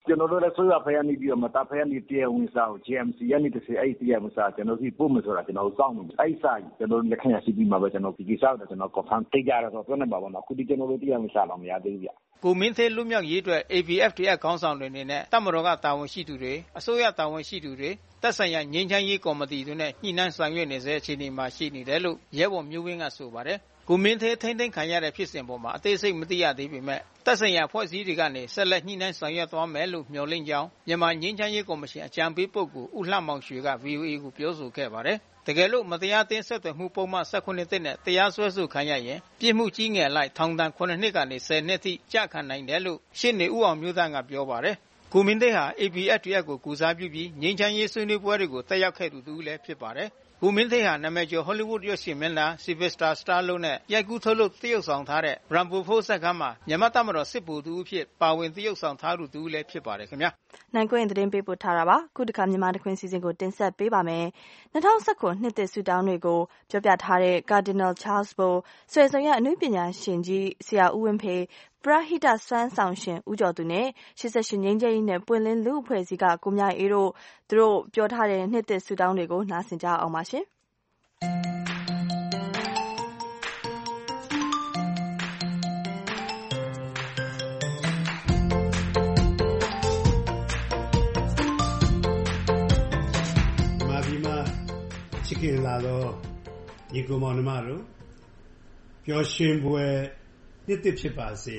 S9: ကျွန်တော်တို့လည်းဆိုရဖယားနေပြီးတော့မတာဖယားနေတရားဝင်စာကို G M C ကနေတစ်စီအဲ့တရားဝင်စာကျွန်တော်စီပို့မယ်ဆိုတာကျွန်တော်စောင့်နေအဲ့စာကျွန်တော်လက်ခံရရှိပြီးမှပဲကျွန်တော်ဒီကိစ္စကိုကျွန်တော် confirm သိကြရတော့ပြောနေပါဘောနော်ခုဒီကျွန်တော်တို့တရားဝင်စာတော့မရသေးဘူးဗျ
S7: ကိုမင်းသေးလူမျိုးရေးအတွက် A B F T F ခေါင်းဆောင်တွေအနေနဲ့တပ်မတော်ကတာဝန်ရှိသူတွေအစိုးရတာဝန်ရှိသူတွေသက်ဆိုင်ရာငြိမ်းချမ်းရေးကော်မတီတွေနဲ့ညှိနှိုင်းဆောင်ရွက်နေစေအခြေအနေမှာရှိနေတယ်လို့ရဲဘော်မျိုးဝင်းကဆိုပါတယ်ကိုမင်းသေးထိမ့်သိမ်းခံရတဲ့ဖြစ်စဉ်ပေါ်မှာအသေးစိတ်မသိရသေးပေမဲ့သက်ဆိုင်ရာဖွဲ့စည်းတွေကနေဆက်လက်ညှိနှိုင်းဆောင်ရွက်သွားမယ်လို့မျှော်လင့်ကြောင်းမြန်မာငြိမ်းချမ်းရေးကော်မရှင်အကြံပေးပုဂ္ဂိုလ်ဦးလှမောင်ရွှေက V O A ကိုပြောဆိုခဲ့ပါတယ်တကယ်လို့မတရားသင်းဆက်သွယ်မှုပုံမှန်၁၉နှစ်နဲ့တရားစွဲဆိုခံရရင်ပြစ်မှုကြီးငယ်လိုက်ထောင်ဒဏ်ခုနှစ်နှစ်ကနေဆယ်နှစ်ထိကြခံနိုင်တယ်လို့ရှင်းနေဦးအောင်မျိုးသားကပြောပါတယ်ကိုမင်းသေးဟာ A B F T F ကိုကူစားပြုပြီးငြိမ်းချမ်းရေးဆွေးနွေးပွဲတွေကိုတက်ရောက်ခဲ့သူတူလည်းဖြစ်ပါတယ်ကိုမင်းသေးဟာနာမည်ကျော်ဟောလိဝုဒ်ရုပ်ရှင်မင်းသား Sylvester Stallone နဲ့ရိုက်ကူးထုတ်လုပ်သရုပ်ဆောင်ထားတဲ့ Rambo ဖို့ဇာတ်ကားမှာမြန်မာတပ်မတော်စစ်ဗိုလ်သူအဖြစ်ပါဝင်သရုပ်ဆောင်ထားသူတူလည်းဖြစ်ပါတယ်ခင်ဗျာ
S2: နိုင်ကွင်းသတင်းပေးပို့ထားတာပါခုတခါမြန်မာတခွင်းစီစဉ်ကိုတင်ဆက်ပေးပါမယ်၂၀၁၉နှစ်သစ်ဆုတောင်းတွေကိုပြောပြထားတဲ့ Cardinal Charles Bo ဆွေဆောင်ရအနုပညာရှင်ကြီးဆရာဦးဝင်းဖေပရဟိတစွမ်းဆောင်ရှင်ဦးကျော်သူနဲ့ရှစ်ရှစ်ငိမ့်ကျင်းနဲ့ပွင့်လင်းလူအဖွဲ့အစည်းကကိုမြအေးတို့သူတို့ပြောထားတဲ့နှစ်သစ်ဆုတောင်းတွေကိုနားဆင်ကြအောင်ပါရှင်
S10: ချစ်ခင်လာတော့ညီကောင်မောင်နှမတို့ပျော်ရွှင်ပွဲနှစ်သစ်ဖြစ်ပါစေ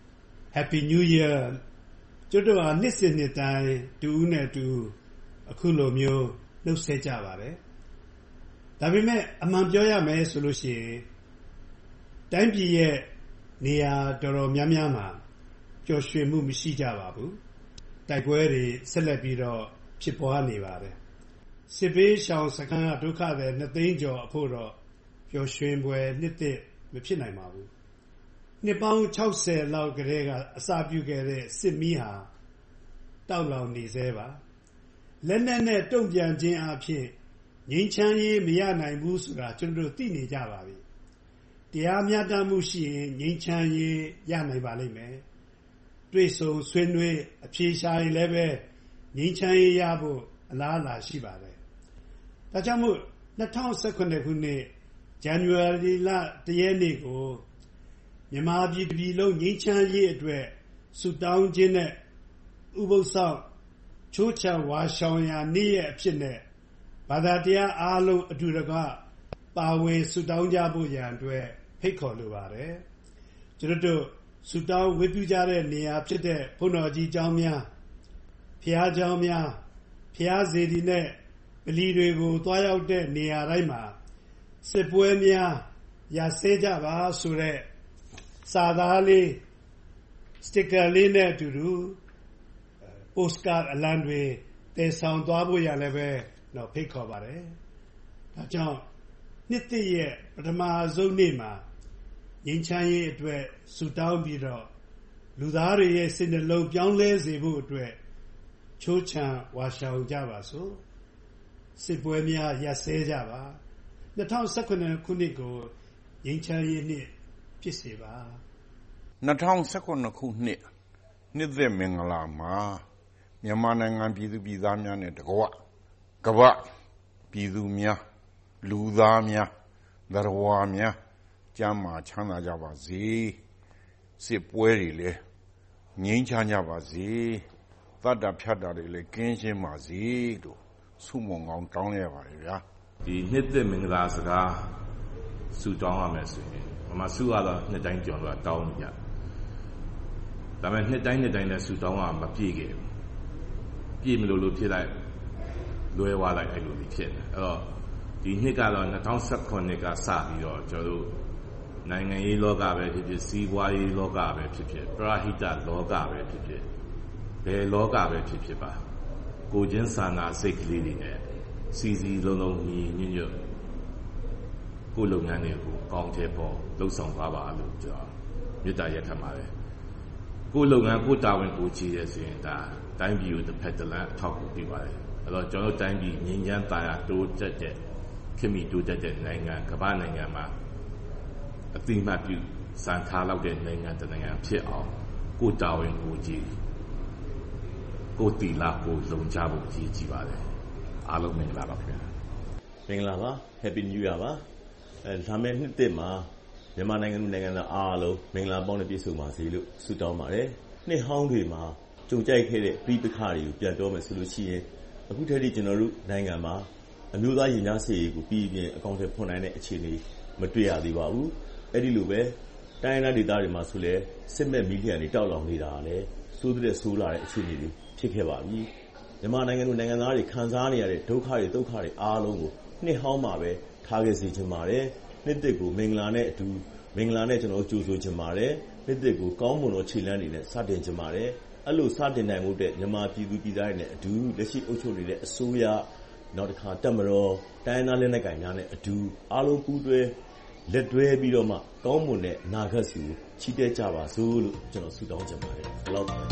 S10: Happy New Year ကျွတ်တော်ဟာနှစ်စဉ်နှစ်တိုင်းတူဦးနဲ့တူအခုလိုမျိုးနှုတ်ဆက်ကြပါတယ်ဒါပေမဲ့အမှန်ပြောရမယ်ဆိုလို့ရှိရင်တိုင်းပြည်ရဲ့နေရာတော်တော်များများမှာပျော်ရွှင်မှုမရှိကြပါဘူးတိုက်ပွဲတွေဆက်လက်ပြီးတော့ဖြစ်ပွားနေပါတယ်စစ်ဘေးရှောင်စခန်းကဒုက္ခတွေနှစ်သိန်းကျော်အဖို့တော့ပျော်ရွှင်ပွဲနှစ်သစ်မဖြစ်နိုင်ပါဘူးနှစ်ပေါင်း၆၀လောက်ကတည်းကအစပြုခဲ့တဲ့စစ်မီးဟာတောက်လောင်နေသေးပါလက်နက်နဲ့တုံ့ပြန်ခြင်းအဖြစ်ငြိမ်းချမ်းရေးမရနိုင်ဘူးဆိုတာကျွန်တော်တို့သိနေကြပါပြီတရားမျှတမှုရှိရင်ငြိမ်းချမ်းရေးရနိုင်ပါလိမ့်မယ်တွေ့ဆုံဆွေးနွေးအဖြေရှာရင်လည်းပဲငြိမ်းချမ်းရေးရဖို့အလားအလာရှိပါတယ်ဒါကြောင့်မို့၂၀၁၇ခုနှစ်ဇန်နဝါရီလတရက်နေ့ကိုမြန်မာပြည်တပြည်လုံးငြိမ်းချမ်းရေးအတွက်ဆုတောင်းခြင်းနဲ့ဥပုသ်ဆောင်ချိုးချံဝါရှောင်ရာနေ့ရက်အဖြစ်နဲ့ဘာသာတရားအားလုံးအတူတကွပါဝင်ဆုတောင်းကြဖို့ရန်အတွက်ဖိတ်ခေါ်လိုပါတယ်ကျွန်တော်တို့ဆုတောင်းဝတ်ပြုကြတဲ့နေရာဖြစ်တဲ့ဘုန်းတော်ကြီးကျောင်းများဘုရားကျောင်းများဘုရားစေတီနဲ့ဗလီတွေကိုတွားရောက်တဲ့နေရာတိုင်းမှာစစ်ပွဲများရစဲကြပါဆိုတဲ့စာသားလေးစတစ်ကာလေးနဲ့အတူတူပို့စကားအလံတွေတည်ဆောင်သွားဖို့ရလည်းပဲတော့ဖိတ်ခေါ်ပါတယ်ဒါကြောင့်နှစ်သစ်ရဲ့ပထမဆုံးနေ့မှာငြိမ်းချမ်းရေးအတွက်ဆုတောင်းပြီးတော့လူသားတွေရဲ့စိတ်နှလုံးပြောင်းလဲစေဖို့အတွက်ချိုးချံဝါရှောင်ကြပါစို့စစ်ပွဲများရပ်စဲကြပါ၂၀၁၇ခုနှစ်ကိုငြိမ်းချမ်းရေးနှစ်ဖြစ်စေပါ
S11: ၂၀၁၇ခုနှစ်နှစ်သက်မင်္ဂလာမှာမြန်မာနိုင်ငံပြည်သူပြည်သားများနဲ့တကွကမ္ဘာပြည်သူများလူသားများသရဝါများကျမ်းမာချမ်းသာကြပါစေစစ်ပွဲတွေလည်းငြိမ်းချမ်းကြပါစေသတ္တဖြတ်တာတွေလည်းကင်းရှင်းပါစေလို့ဆုမွန်ကောင်းတောင်းရပါတယ်ဗျာ
S12: ဒီနှစ်သက်မင်္ဂလာစကားဆုတောင်းရမယ်ဆိုရင်မမဆုရတော့နှစ်တိုင်းကြော်တော့တောင်းနေကြဒါပေမဲ့နှစ်တိုင်းနှစ်တိုင်းလည်းဆုတောင်းရမပြည့်ခဲ့ဘူးပြည့်မလို့လို့ဖြစ်လိုက်လွဲသွားလိုက်အဲ့လိုဖြစ်တယ်အဲ့တော့ဒီနှစ်ကတော့၂၀၁၇ကစပြီးတော့ကျွန်တော်တို့နိုင်ငံရေးလောကပဲဖြစ်ဖြစ်စီးပွားရေးလောကပဲဖြစ်ဖြစ်ပရဟိတလောကပဲဖြစ်ဖြစ်ဘယ်လောကပဲဖြစ်ဖြစ်ပါကိုချင်းစာနာစိတ်ကလေးတွေနဲ့စီစီလုံးလုံးညီညွတ်ညွတ်ကိုလုပ်ငန်းတွေကိုကောင်းတဲ့ပေါ်လှုပ်ဆောင်ပါပါလို့ကျွန်တော်မေတ္တာရက်ခံပါတယ်ကိုလုပ်ငန်းကိုတာဝန်ကိုကြည့်ရဆိုရင်ဒါတိုင်းပြည်ကိုတစ်ဖက်တစ်လမ်းအထောက်အကူပြုပါတယ်အဲ့တော့ကျွန်တော်တိုင်းပြည်ငြိမ်းချမ်းသာယာတိုးတက်တဲ့ခင်မီတိုးတက်တဲ့နိုင်ငံကမ္ဘာနိုင်ငံမှာအသိမှတ်ပြုစံထားလောက်တဲ့နိုင်ငံတစ်နိုင်ငံဖြစ်အောင်ကိုတာဝန်ကိုကြည့်ကိုယ်တီလာကိုလုံခြားဖို့အရေးကြီးပါတယ်အားလုံးမင်္ဂလာပါခင်ဗျာမင်္ဂလာပါ Happy New Year ပါအဲဒါမဲ့နှစ်သစ်မှာမြန်မာနိုင်ငံလူနိုင်ငံသားအားလုံးမင်္ဂလာပေါင်းနဲ့ပြည့်စုံပါစေလို့ဆုတောင်းပါတယ်နှစ်ဟောင်းတွေမှာကြုံကြိုက်ခဲ့တဲ့ပြည်ပခါတွေကိုပြန်ပြောမယ်ဆိုလို့ရှိရင်အခုထက်ထိကျွန်တော်တို့နိုင်ငံမှာအမျိုးသားရင်ကြားစေရေးကိုပြည်ပြင်းအကောင့်ထဲဖွင့်နိုင်တဲ့အခြေအနေမတွေ့ရသေးပါဘူးအဲ့ဒီလိုပဲတိုင်းဒေသတွေမှာဆိုလဲစစ်မဲ့မီးလျံတွေတောက်လောင်နေတာလည်းစိုးတဲ့ဆိုးလာတဲ့အခြေအနေတွေဖြစ်ခဲ့ပါပြီမြန်မာနိုင်ငံလူနိုင်ငံသားတွေခံစားနေရတဲ့ဒုက္ခတွေဒုက္ခတွေအားလုံးကိုနှစ်ဟောင်းမှာပဲထားခဲ့စီချင်ပါတယ်နှစ်သစ်ကိုမင်္ဂလာနဲ့အတူမင်္ဂလာနဲ့ကျွန်တော်ကြိုဆိုချင်ပါတယ်နှစ်သစ်ကိုကောင်းမွန်သောခြေလှမ်းတွေနဲ့စတင်ချင်ပါတယ်အဲ့လိုစတင်နိုင်မှုတဲ့မြန်မာပြည်သူပြည်သားတွေနဲ့အတူလက်ရှိအုပ်ချုပ်နေတဲ့အစိုးရနောက်တစ်ခါတက်မတော်တိုင်းသားလက်နက်ကိုင်များနဲ့အတူအားလုံးပူးတွဲလက်တွဲပြီးတော့မှကောင်းမွန်တဲ့အနာဂတ်စီကိုချီးတက်ကြပါစို့လို့ကျွန်တော်ဆုတောင်းချင်ပါတယ်ဒီလောက်ပါပဲ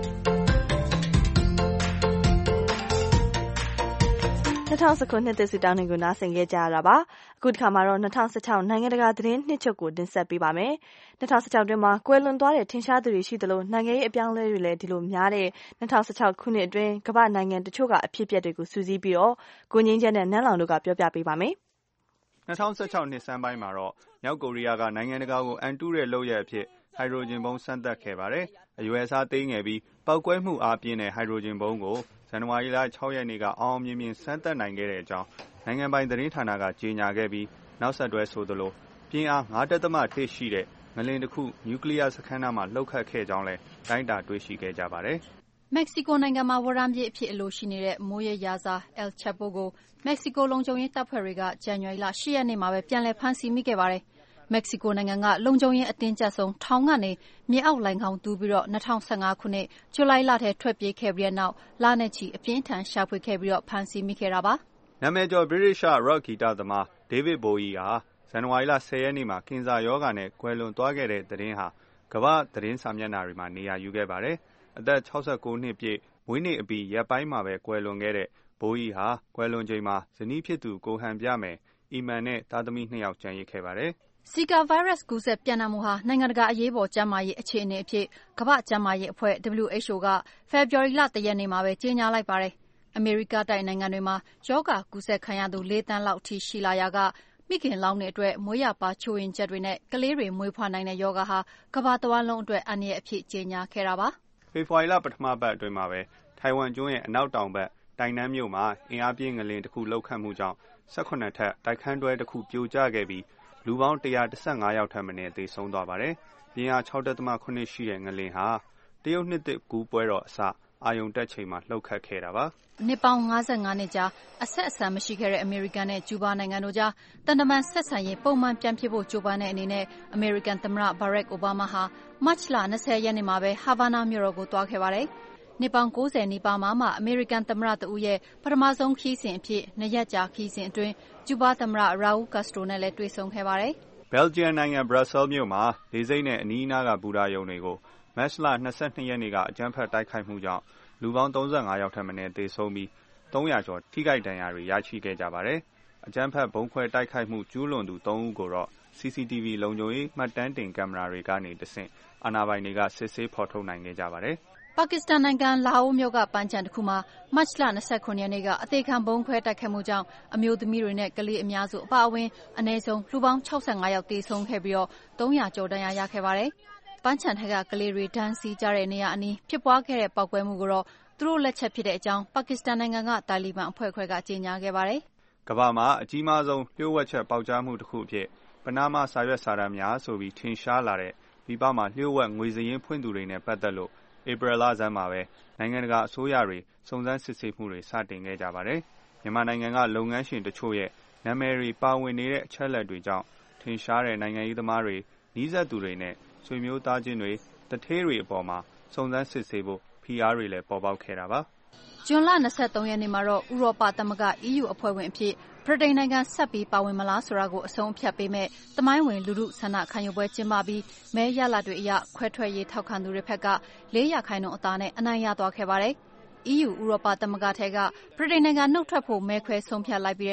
S2: ၂၀၁၉နှစ်သစ်ဆုတောင်းတွေကိုနားဆင်ခဲ့ကြရတာပါအခုတစ်ခါမှာတော့၂၀၁၆နိုင်ငံတကာသတင်းနှစ်ချုပ်ကိုတင်ဆက်ပေးပါမယ်၂၀၁၆တွင်မှာကွယ်လွန်သွားတဲ့ထင်ရှားသူတွေရှိသလိုနိုင်ငံရေးအပြောင်းအလဲတွေလည်းဒီလိုများတဲ့၂၀၁၆ခုနှစ်အတွင်းကမ္ဘာနိုင်ငံတချို့ကအဖြစ်အပျက်တွေကိုစုစည်းပြီးတော့ကိုငင်းကျန်းနဲ့နန်းလောင်တို့ကပြောပြပေးပါမယ်
S13: ၂၀၁၆နှစ်ဆန်းပိုင်းမှာတော့မြောက်ကိုရီးယားကနိုင်ငံတကာကိုအန်တုတဲ့လုပ်ရပ်အဖြစ်ဟိုက်ဒရိုဂျင်ဘုံးစမ်းသပ်ခဲ့ပါတယ်အရွယ်အစားသေးငယ်ပြီးပောက်ကွဲမှုအားပြင်းတဲ့ဟိုက်ဒရိုဂျင်ဘုံးကိုဇန်နဝါရီလ၆ရက်နေ့ကအောင်အောင်မြင်မြင်စမ်းသပ်နိုင်ခဲ့တဲ့အကြောင်းနိုင်ငံပိုင်သတင်းဌာနကကြေညာခဲ့ပြီးနောက်ဆက်တွဲဆိုသလိုပြင်းအား ၅.၁ ရှိတဲ့ငလျင်တစ်ခုနျူကလ িয়ার စခန်းနားမှာလှုပ်ခတ်ခဲ့ကြောင်းလည်းတိုင်းတာတွေ့ရှိခဲ့ကြပါတယ်
S5: မက္ကဆီကိုနိုင်ငံမှာဝရမ်းပြေးအဖြစ်အလိုရှိနေတဲ့မိုးရဲရာဇာ El Chapo ကိုမက္ကဆီကိုလုံခြုံရေးတပ်ဖွဲ့တွေကဇန်နဝါရီလ၈ရက်နေ့မှာပဲပြန်လည်ဖမ်းဆီးမိခဲ့ပါတယ်မက္ကဆီကိုနိုင်ငံကလုံခြုံရေးအတင်းကျပ်ဆုံးထောင်ကနေမြေအောက်လိုင်ခေါင်တူးပြီးတော့၂၀၁၅ခုနှစ်ဇူလိုင်လထဲထွက်ပြေးခဲ့ပြီးတဲ့နောက်လနဲ့ချီအပြင်းထန်ရှာဖွေခဲ့ပြီးတော့ဖမ်းဆီးမိခဲ့တာပါ
S13: နာမည်ကျော်ဗြိတိရှ်ရော့ဂီတသမားဒေးဗစ်ဘိုအီဟာဇန်နဝါရီလ၁၀ရက်နေ့မှာကင်ဆာရောဂါနဲ့ကွယ်လွန်သွားခဲ့တဲ့သတင်းဟာကမ္ဘာ့သတင်းစာမျက်နှာတွေမှာနေရာယူခဲ့ပါတယ်အသက်၆၉နှစ်ပြည့်မွေးနေ့အပြီးရက်ပိုင်းမှာပဲကွယ်လွန်ခဲ့တဲ့ဘိုးကြီးဟာကွယ်လွန်ချိန်မှာဇနီးဖြစ်သူကိုဟန်ပြမယ်အီမန်နဲ့သားသမီးနှစ်ယောက်ကျန်ရစ်ခဲ့ပါတယ်
S5: ဇီကာဗိုင်းရပ်စ်ကူးစက်ပြန့်နှံ့မှုဟာနိုင်ငံတကာအရေးပေါ်ကျန်းမာရေးအခြေအနေအဖြစ်ကမ္ဘာ့ကျန်းမာရေးအဖွဲ့ W H O ကဖေဖော်ဝါရီလ၁ရက်နေ့မှာပဲကြေညာလိုက်ပါတယ်အမေရိကတိုက်နိုင်ငံတွေမှာရောဂါကူးစက်ခံရသူ၄သန်းလောက်ထိရှိလာရာကမိခင်လောင်းတွေအတွက်မွေးရပါချိုးရင်ချက်တွေနဲ့ကလေးတွေမွေးဖွားနိုင်တဲ့ရောဂါဟာကမ္ဘာတဝန်းလုံးအတွက်အန္တရာယ်အဖြစ်ကြေညာခဲ့တာပါ
S13: ဖေဖော်ဝါရီလပထမပတ်အတွင်းမှာပဲထိုင်ဝမ်ကျွန်းရဲ့အနောက်တောင်ဘက်တိုင်နန်းမြို့မှာအင်အားပြင်းငလျင်တစ်ခုလှုပ်ခတ်မှုကြောင့်၁၈ထပ်တိုက်ခန်းတွဲတစ်ခုပြိုကျခဲ့ပြီးလူပေါင်း၁၁၅ယောက်ထက်မနည်းသေဆုံးသွားပါတယ်။ပြင်းအား၆.၇ ရှိတဲ့ငလျင်ဟာတရုတ်နှစ်သစ်ကူးပွဲတော်အစအာရုံတက်ချိန်မှာလှုပ်ခတ်ခဲ့တာပါ
S5: ။နှစ်ပေါင်း၅၅နှစ်ကြာအဆက်အဆံမရှိခဲ့တဲ့အမေရိကန်နဲ့ကျူးဘားနိုင်ငံတို့ကြားတန်တမန်ဆက်ဆံရေးပုံမှန်ပြန်ဖြစ်ဖို့ကြိုးပမ်းတဲ့အနေနဲ့အမေရိကန်သမ္မတဘာရက်အိုဘားမားဟာမတ်လ၂၀ရက်နေ့မှာပဲဟာဗာနာမြို့တော်ကိုသွားခဲ့ပါတယ်။နှစ်ပေါင်း၉၀နီးပါးမှာမှအမေရိကန်သမ္မတတဦးရဲ့ပထမဆုံးခရီးစဉ်အဖြစ်နှစ်ရက်ကြာခရီးစဉ်အတွင်းကျူးဘားသမ္မတရာဦးကတ်စထရိုနဲ့လည်းတွေ့ဆုံခဲ့ပါတယ်
S13: ။ဘယ်လ်ဂျီယံနိုင်ငံဘရပ်ဆဲလ်မြို့မှာလေဆိပ်နဲ့အနီးအနားကဘူတာရုံတွေကိုမတ်လ၂၂ရက်နေ့ကအကြမ်းဖက်တိုက်ခိုက်မှုကြောင့်လူပေါင်း၃၅ယောက်ထက်မနည်းသေဆုံးပြီး၃၀၀ကျော်ထိခိုက်ဒဏ်ရာတွေရရှိခဲ့ကြပါတယ်။အကြမ်းဖက်ဗုံးခွဲတိုက်ခိုက်မှုကျူးလွန်သူ၃ဦးကိုတော့ C C T V လုံခြုံရေးမှတ်တမ်းတင်ကင်မရာတွေကနေတဆင့်အာဏာပိုင်တွေကစစ်ဆေးဖော်ထုတ်နိုင်ခဲ့ကြပါတယ်
S5: ။ပါကစ္စတန်နိုင်ငံလာအိုမြို့ကပန်းခြံတစ်ခုမှာမတ်လ၂၇ရက်နေ့ကအသေခံဗုံးခွဲတိုက်ခိုက်မှုကြောင့်အမျိုးသမီးတွေနဲ့ကလေးအများစုအပါအဝင်အနည်းဆုံးလူပေါင်း၆၅ယောက်သေဆုံးခဲ့ပြီးတော့၃၀၀ကျော်ဒဏ်ရာရခဲ့ပါတယ်။ပန်းခြံထက်ကကလေးတွေဒန်းစီကြတဲ့နေရာအနီးဖြစ်ပွားခဲ့တဲ့ပောက်ကွဲမှုကိုတော့သူတို့လက်ချက်ဖြစ်တဲ့အကြောင်းပါကစ္စတန်နိုင်ငံကတာလီဘန်အဖွဲ့ခွဲကကြေညာခဲ့ပါတယ်
S13: ။ကမ္ဘာမှာအကြီးမားဆုံးလျှို့ဝှက်ချက်ပေါက်ကြားမှုတစ်ခုအဖြစ်ပနားမားစာရွက်စာတမ်းများဆိုပြီးထင်ရှားလာတဲ့ပြည်ပမှာလျှို့ဝှက်ငွေစရင်းဖွင့်သူတွေနဲ့ပတ်သက်လို့ဧပြီလဆန်းမှာပဲနိုင်ငံတကာအစိုးရတွေစုံစမ်းစစ်ဆေးမှုတွေစတင်ခဲ့ကြပါတယ်။မြန်မာနိုင်ငံကလုပ်ငန်းရှင်တချို့ရဲ့နာမည်တွေပါဝင်နေတဲ့အချက်အလက်တွေကြောင့်ထင်ရှားတဲ့နိုင်ငံရေးသမားတွေနီးစပ်သူတွေနဲ့ဆွေမျိုးသားချင်းတွေတထေးတွေအပေါ်မှာစုံစမ်းစစ်ဆေးဖို့ဖိအားတွေလည်းပေါ်ပေါက်ခဲ့တာပါ
S5: ။ဇွန်လ၂၃ရက်နေ့မှာတော့ဥရောပသမဂ္ဂ E U အဖွဲ့ဝင်အဖြစ်ဗြိတိန်နိုင်ငံဆက်ပြီးပါဝင်မလားဆိုတာကိုအဆုံးအဖြတ်ပေးမဲ့သမိုင်းဝင်လူထုဆန္ဒခံယူပွဲကျင်းပပြီးမဲရလဒ်တွေအရခွဲထွက်ရေးထောက်ခံသူတွေဘက်က၄ရာခိုင်နှုန်းအသာနဲ့အနိုင်ရသွားခဲ့ပါတယ်။ E U ဥရောပသမဂ္ဂထဲကဗြိတိန်နိုင်ငံနှုတ်ထွက်ဖို့မဲခွဲဆုံးဖြတ်လိုက်ပြီးတဲ့နောက်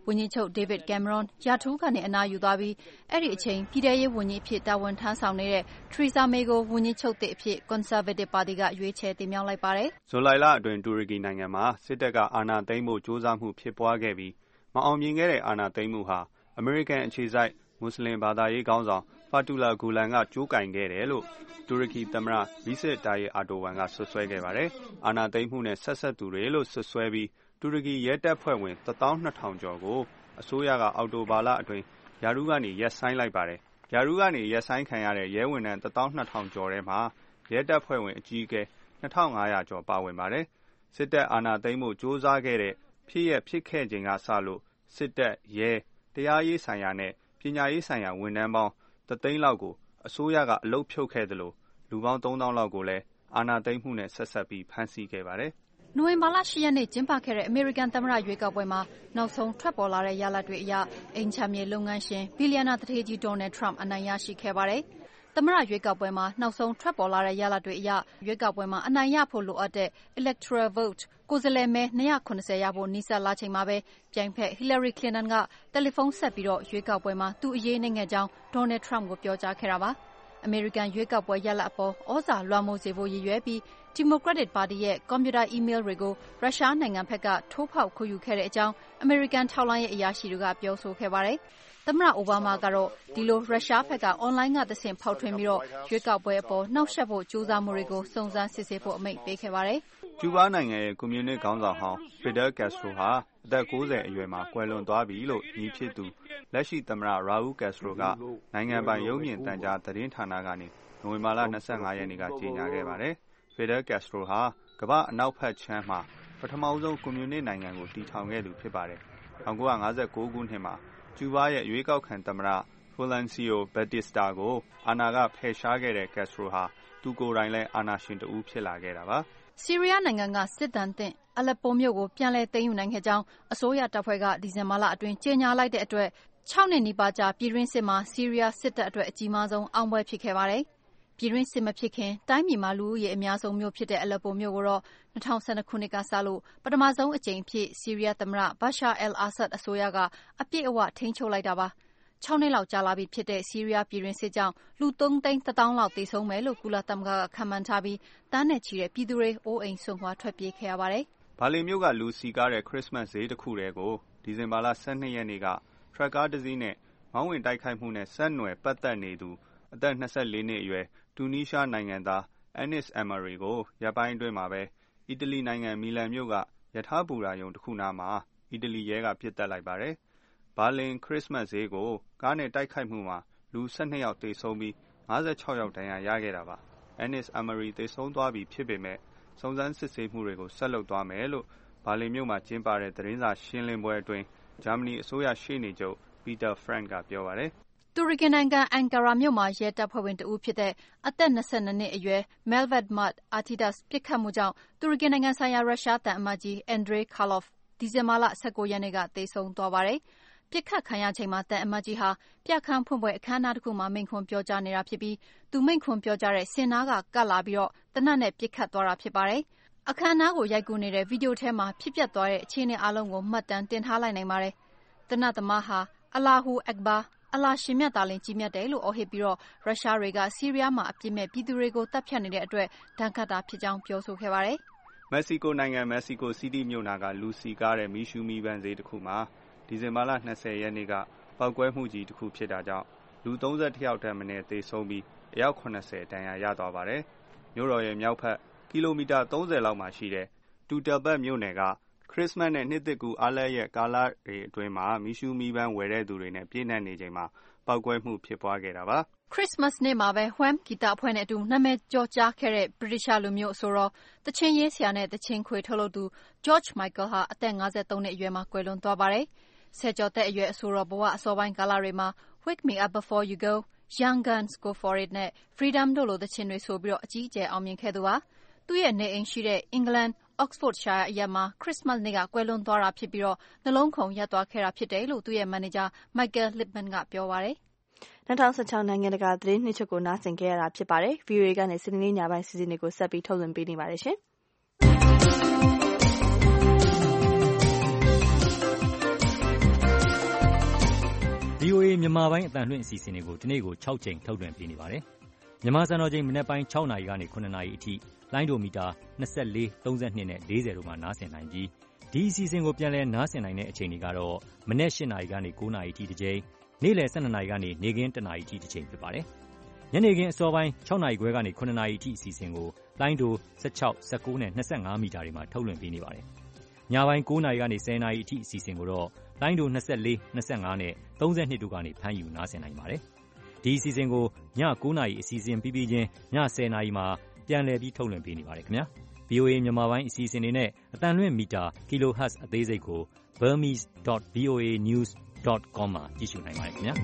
S5: ဝန်ကြီးချုပ် David Cameron ရာထူးကနေအနားယူသွားပြီးအဲ့ဒီအချိန်ပြည်ထရေးဝန်ကြီးအဖြစ်တာဝန်ထမ်းဆောင်နေတဲ့ Theresa May ကိုဝန်ကြီးချုပ်သစ်အဖြစ် Conservative ပါတီကရွေးချယ်တင်မြှောက်လိုက်ပါတယ်
S13: ။ဇူလိုင်လအတွင်းတူရကီနိုင်ငံမှာစစ်တပ်ကအာဏာသိမ်းဖို့ကြိုးစားမှုဖြစ်ပွားခဲ့ပြီးမအောင်မြင်ခဲ့တဲ့အာဏာသိမ်းမှုဟာအမေရိကန်အခြေစိုက်မွတ်စလင်ဘာသာရေးခေါင်းဆောင် Fethullah Gulen ကကြိုးကင်ခဲ့တယ်လို့တူရကီသမ္မတ Recep Tayyip Erdogan ကဆွဆွဲခဲ့ပါတယ်။အာဏာသိမ်းမှုနဲ့ဆက်ဆက်သူတွေလို့ဆွဆွဲပြီးတူရကီရဲတပ်ဖွဲ့ဝင်တစ်သောင်းနှစ်ထောင်ကျော်ကိုအစိုးရကအောက်တိုဘာလအတွင်းယာရုကနေရက်ဆိုင်လိုက်ပါတယ်။ယာရုကနေရက်ဆိုင်ခံရတဲ့ရဲဝန်ထမ်းတစ်သောင်းနှစ်ထောင်ကျော်ထဲမှာရဲတပ်ဖွဲ့ဝင်အကြီးအကဲနှစ်ထောင်ငါးရာကျော်ပါဝင်ပါတယ်။စစ်တပ်အာဏာသိမ်းမှုစ조사ခဲ့တဲ့ဖြစ်ရဖြစ်ခဲ့ချိန်ကစလို့စစ်တပ်ရဲတရားရေးဆိုင်ရာနဲ့ပညာရေးဆိုင်ရာဝန်ထမ်းပေါင်းတသိန်းလောက်ကိုအစိုးရကအလုပ်ဖြုတ်ခဲ့တယ်လို့လူပေါင်းသုံးသောင်းလောက်ကိုလည်းအာဏာသိမ်းမှုနဲ့ဆက်ဆက်ပြီးဖမ်းဆီးခဲ့ပါတယ်
S5: ။နိုဝင်ဘာလ၈ရက်နေ့ကျင်းပခဲ့တဲ့အမေရိကန်သမ္မတရွေးကောက်ပွဲမှာနောက်ဆုံးထွက်ပေါ်လာတဲ့ရလဒ်တွေအရအိမ်ချမ်းမြေလုပ်ငန်းရှင်ဘီလီယံနာသူဌေးကြီး Donald Trump အနိုင်ရရှိခဲ့ပါတယ်။သမ္မတရွေးကောက်ပွဲမှာနောက်ဆုံးထွက်ပေါ်လာတဲ့ရလဒ်တွေအရရွေးကောက်ပွဲမှာအနိုင်ရဖို့လိုအပ်တဲ့ electoral vote ကိုယ်စားလှယ်မဲ၂၇၀ရဖို့နီးစပ်လာချိန်မှာပဲပြိုင်ဖက် Hillary Clinton ကတယ်လီဖုန်းဆက်ပြီးတော့ရွေးကောက်ပွဲမှာသူ့အရေးနိုင်ခဲ့ကြောင်း Donald Trump ကိုပြောကြားခဲ့တာပါ။အမေရိကန်ရွေးကောက်ပွဲရလဒ်အပေါ်ဩဇာလွှမ်းမိုးစေဖို့ရည်ရွယ်ပြီးဒီမိုကရက်တစ်ပါတီရဲ့ကွန်ပျူတာအီးမေးလ်တွေကိုရုရှားနိုင်ငံဘက်ကထိုးဖောက်ခိုးယူခဲ့တဲ့အကြောင်းအမေရိကန်ထောက်လှမ်းရေးအရာရှိတွေကပြောဆိုခဲ့ပါတယ်။သမ္မတအိုဘားမားကတော့ဒီလိုရုရှားဘက်ကအွန်လိုင်းကသဖြင့်ဖောက်ထွင်းပြီးတော့ရွေးကောက်ပွဲအပေါ်နှောက်ယှက်ဖို့ကြိုးစားမှုတွေကိုစုံစမ်းစစ်ဆေးဖို့အမိန့်ပေးခဲ့ပါတယ်
S13: ။ကျူးဘားနိုင်ငံရဲ့ကွန်မြူနစ်ခေါင်းဆောင်ဟောင်း Fidel Castro ဟာအသက်၉၀အရွယ်မှာကွယ်လွန်သွားပြီလို့ညီဖြစ်သူလက်ရှိသမ္မတ Raul Castro ကနိုင်ငံပိုင်ရုပ်မြင်သံကြားသတင်းဌာနကနေနိုဝင်ဘာလ၂၅ရက်နေ့ကကြေညာခဲ့ပါတယ်။ Fidel Castro ဟာကမ္ဘာအနောက်ဘက်ခြမ်းမှာပထမဆုံးကွန်မြူနစ်နိုင်ငံကိုတည်ထောင်ခဲ့သူဖြစ်ပါတယ်။၁၉၅၉ခုနှစ်မှာကျူးဘားရဲ့ရွေးကောက်ခံသမ္မတ Fulgencio Batista ကိုအာဏာကဖယ်ရှားခဲ့တဲ့ Castro ဟာသူကိုယ်တိုင်လည်းအာဏာရှင်တဦးဖြစ်လာခဲ့တာပါ
S5: ။ဆီးရီးယားနိုင်ငံကစစ်ဒဏ်သင့်အလက်ပိုမြို့ကိုပြန်လည်သိမ်းယူနိုင်ခဲ့ကြောင်းအစိုးရတပ်ဖွဲ့ကဒီဇင်ဘာလအတွင်းကြေညာလိုက်တဲ့အတွက်၆နှစ်နီးပါးကြာပြည်တွင်းစစ်မှာဆီးရီးယားစစ်တပ်အတွက်အကြီးမားဆုံးအောင်ပွဲဖြစ်ခဲ့ပါတယ်။ပြည်တွင်းစစ်မဖြစ်ခင်တိုင်းပြည်မှာလူဦးရေအများဆုံးမြို့ဖြစ်တဲ့အလက်ပိုမြို့ကိုတော့၂၀၁၂ခုနှစ်ကစလို့ပထမဆုံးအကြိမ်အဖြစ်ဆီးရီးယားသမ္မတ Bashar al-Assad အစိုးရကအပြည့်အဝထိန်းချုပ်လိုက်တာပါ။၆နှစ်လောက်ကြာလာပြီဖြစ်တဲ့ဆီးရီးယားပြည်တွင်းစစ်ကြောင့်လူသုံးသိန်းတစ်သောင်းလောက်သေဆုံးမယ်လို့ကုလသမဂ္ဂကခန့်မှန်းထားပြီးတန်းနဲ့ချီတဲ့ပြည်သူတွေအိုးအိမ်စွန့်ခွာထွက်ပြေးခဲ့ရပါတယ်
S13: ။ဘာလင်မြို့ကလူစီကားတဲ့ခရစ်စမတ်ဈေးတစ်ခုတည်းကိုဒီဇင်ဘာလ၁၂ရက်နေ့ကထရက်ကားတစ်စီးနဲ့မောင်းဝင်တိုက်ခိုက်မှုနဲ့ဆက်နွယ်ပတ်သက်နေသူအသက်၂၄နှစ်အရွယ်တူနီးရှားနိုင်ငံသား Anis Amri ကိုရပ်ပိုင်းအတွင်းမှာပဲအီတလီနိုင်ငံမီလန်မြို့ကယထာဘူရာယုံတစ်ခုနားမှာအီတလီရဲကပစ်တက်လိုက်ပါတယ်။ဘာလင်ခရစ်စမတ်ဈေးကိုကားနဲ့တိုက်ခိုက်မှုမှာလူ၁၂ယောက်သေဆုံးပြီး၅၆ယောက်ဒဏ်ရာရခဲ့တာပါ။ Anis Amri သေဆုံးသွားပြီဖြစ်ပေမဲ့စုံစမ်းစစ်ဆေးမှုတွေကိုဆက်လုပ်သွားမယ်လို့ဘာလင်မြို့မှာကျင်းပတဲ့သတင်းစာရှင်းလင်းပွဲအတွင်းဂျာမနီအစိုးရရှေ့နေချုပ် Peter Frank ကပြောပါတယ်
S5: ။တူရကီနိုင်ငံအန်ကာရာမြို့မှာရဲတပ်ဖွဲ့ဝင်တဦးဖြစ်တဲ့အသက်၂၂နှစ်အရွယ် Melvet Mert Atidas ပစ်ခတ်မှုကြောင့်တူရကီနိုင်ငံဆိုင်ရာရုရှားသံအမတ်ကြီး Andrei Karlov ဒီဇင်ဘာလ၁၉ရက်နေ့ကသေဆုံးသွားပါတယ်။ပစ်ခတ်ခံရချိန်မှာသံအမတ်ကြီးဟာပြခန်းဖွင့်ပွဲအခမ်းအနားတစ်ခုမှာမိန့်ခွန်းပြောကြားနေတာဖြစ်ပြီးသူမိန့်ခွန်းပြောကြားတဲ့စင်နားကကပ်လာပြီးတော့သေနတ်နဲ့ပစ်ခတ်သွားတာဖြစ်ပါတယ်။အခမ်းအနားကိုရိုက်ကူးနေတဲ့ဗီဒီယိုထဲမှာဖြစ်ပျက်သွားတဲ့အခြေအနေအလုံးကိုမှတ်တမ်းတင်ထားလိုက်နိုင်ပါတယ်။သေနတ်သမားဟာအလာဟူအက်ဘာအလာရှင်မြတ်သာလင်ကြီးမြတ်တယ်လို့အော်ဟစ်ပြီးတော့ရုရှားတွေကဆီးရီးယားမှာအပြစ်မဲ့ပြည်သူတွေကိုတပ်ဖြတ်နေတဲ့အတွက်ဒဏ်ခတ်တာဖြစ်ကြောင်းပြောဆိုခဲ့ပါတယ်
S13: ။မက္ကဆီကိုနိုင်ငံမက္ကဆီကိုစီးတီးမြို့နာကလူစီကားတဲ့မီရှူမီပန်းဈေးတစ်ခုမှာဒီဇင်ဘာလ၂၀ရက်နေ့ကပောက်ကွဲမှုကြီးတစ်ခုဖြစ်တာကြောင့်လူ၃၁ယောက်ထက်မနည်းသေဆုံးပြီးအယောက်၇၀ဒဏ်ရာရသွားပါတယ်။မြို့တော်ရဲ့မြောက်ဘက်ကီလိုမီတာ၃၀လောက်မှာရှိတဲ့တူတယ်ဘတ်မြို့နယ်ကခရစ်စမတ်နဲ့နှစ်သစ်ကူးအားလပ်ရက်ကာလတွေအတွင်းမှာမီရှူမီပန်းဝယ်တဲ့သူတွေနဲ့ပြည့်နှက်နေချိန်မှာပောက်ကွဲမှုဖြစ်ပွားခဲ့တာပါ
S5: ခရစ်စမတ်နေ့မှာပဲ Wham ဂီတအဖွဲ့နဲ့အတူနာမည်ကျော်ကြားခဲ့တဲ့ British လူမျိုးအဆိုတော်တချင်းရေးဆရာနဲ့တချင်းခွေထုတ်လုပ်သူ George Michael ဟာအသက်၅၃နှစ်အရွယ်မှာကွယ်လွန်သွားပါတယ်။ဆယ်ကျော်သက်အရွယ်အဆိုတော်ဘဝအစောပိုင်းကာလတွေမှာ Wake Me Up Before You Go, Young Guns Go For It နဲ့ Freedom တို့လိုတချင်းတွေဆိုပြီးတော့အကြီးအကျယ်အောင်မြင်ခဲ့သူပါ။သူ့ရဲ့နေအိမ်ရှိတဲ့အင်္ဂလန်Oxfordshire အရပ်မှာခရစ်စမတ်နေ့ကကွယ်လွန်သွားတာဖြစ်ပြီးတော့နှလုံးခုန်ရပ်သွားခဲ့တာဖြစ်တယ်လို့သူ့ရဲ့မန်နေဂျာ Michael Lipman ကပြောပါတယ်
S2: ။၂၀၁၆နိုင်ငံတကာသတင်းနှစ်ချက်ကိုနားဆင်ခဲ့ရတာဖြစ်ပါတယ်။ V O A ကနေစနေနေ့ညပိုင်းစီစဉ်တွေကိုဆက်ပြီးထုတ်လွှင့်ပေးနေပါတယ်ရှင်။
S14: O A မြန်မာပိုင်းအသံလွှင့်အစီအစဉ်တွေကိုဒီနေ့ကို၆ကြိမ်ထုတ်လွှင့်ပေးနေပါတယ်။မြန်မာစံတော်ချိန်မနက်ပိုင်း၆နာရီကနေ၇နာရီအထိလိုင်းဒိုမီတာ၂၄၊၃၂နဲ့၄၀တို့မှာနားဆင်နိုင်ပြီးဒီအစီအစဉ်ကိုပြန်လည်နားဆင်နိုင်တဲ့အချိန်တွေကတော့မနက်၈နာရီကနေ၉နာရီအထိတစ်ကြိမ်နေ့လယ်၁၂နာရီကနေနေ့ခင်း၁နာရီအထိတစ်ချိန်ဖြစ်ပါတယ်။ညနေခင်းအစောပိုင်း၆နာရီခွဲကနေ၇နာရီအထိအစီအစဉ်ကိုလိုင်းဒို၁၆၊၁၉နဲ့၂၅မီတာတွေမှာထုတ်လွှင့်ပေးနေပါတယ်။ညပိုင်း၉နာရီကနေ၁၀နာရီအထိအစီအစဉ်ကိုတော့လိုင်းဒို၂၄၊၂၅နဲ့၃၂တို့ကနေဖမ်းယူနားဆင်နိုင်ပါတယ်။ဒီအစီအစဉ်ကိုည၉နာရီအစီအစဉ်ပြီးပြီးချင်းည၁၀နာရီမှာပြန်လည်ပြီးထုတ်လွှင့်ပေးနေပါတယ်ခင်ဗျာ။ V O A မြန်မာပိုင်းအစီအစဉ်တွေနဲ့အသံလွှင့်မီတာ kilohertz အသေးစိတ်ကို burmese dot v o a news dot com မှာကြည့်ရှုနိုင်ပါတယ်ခင်ဗျာ။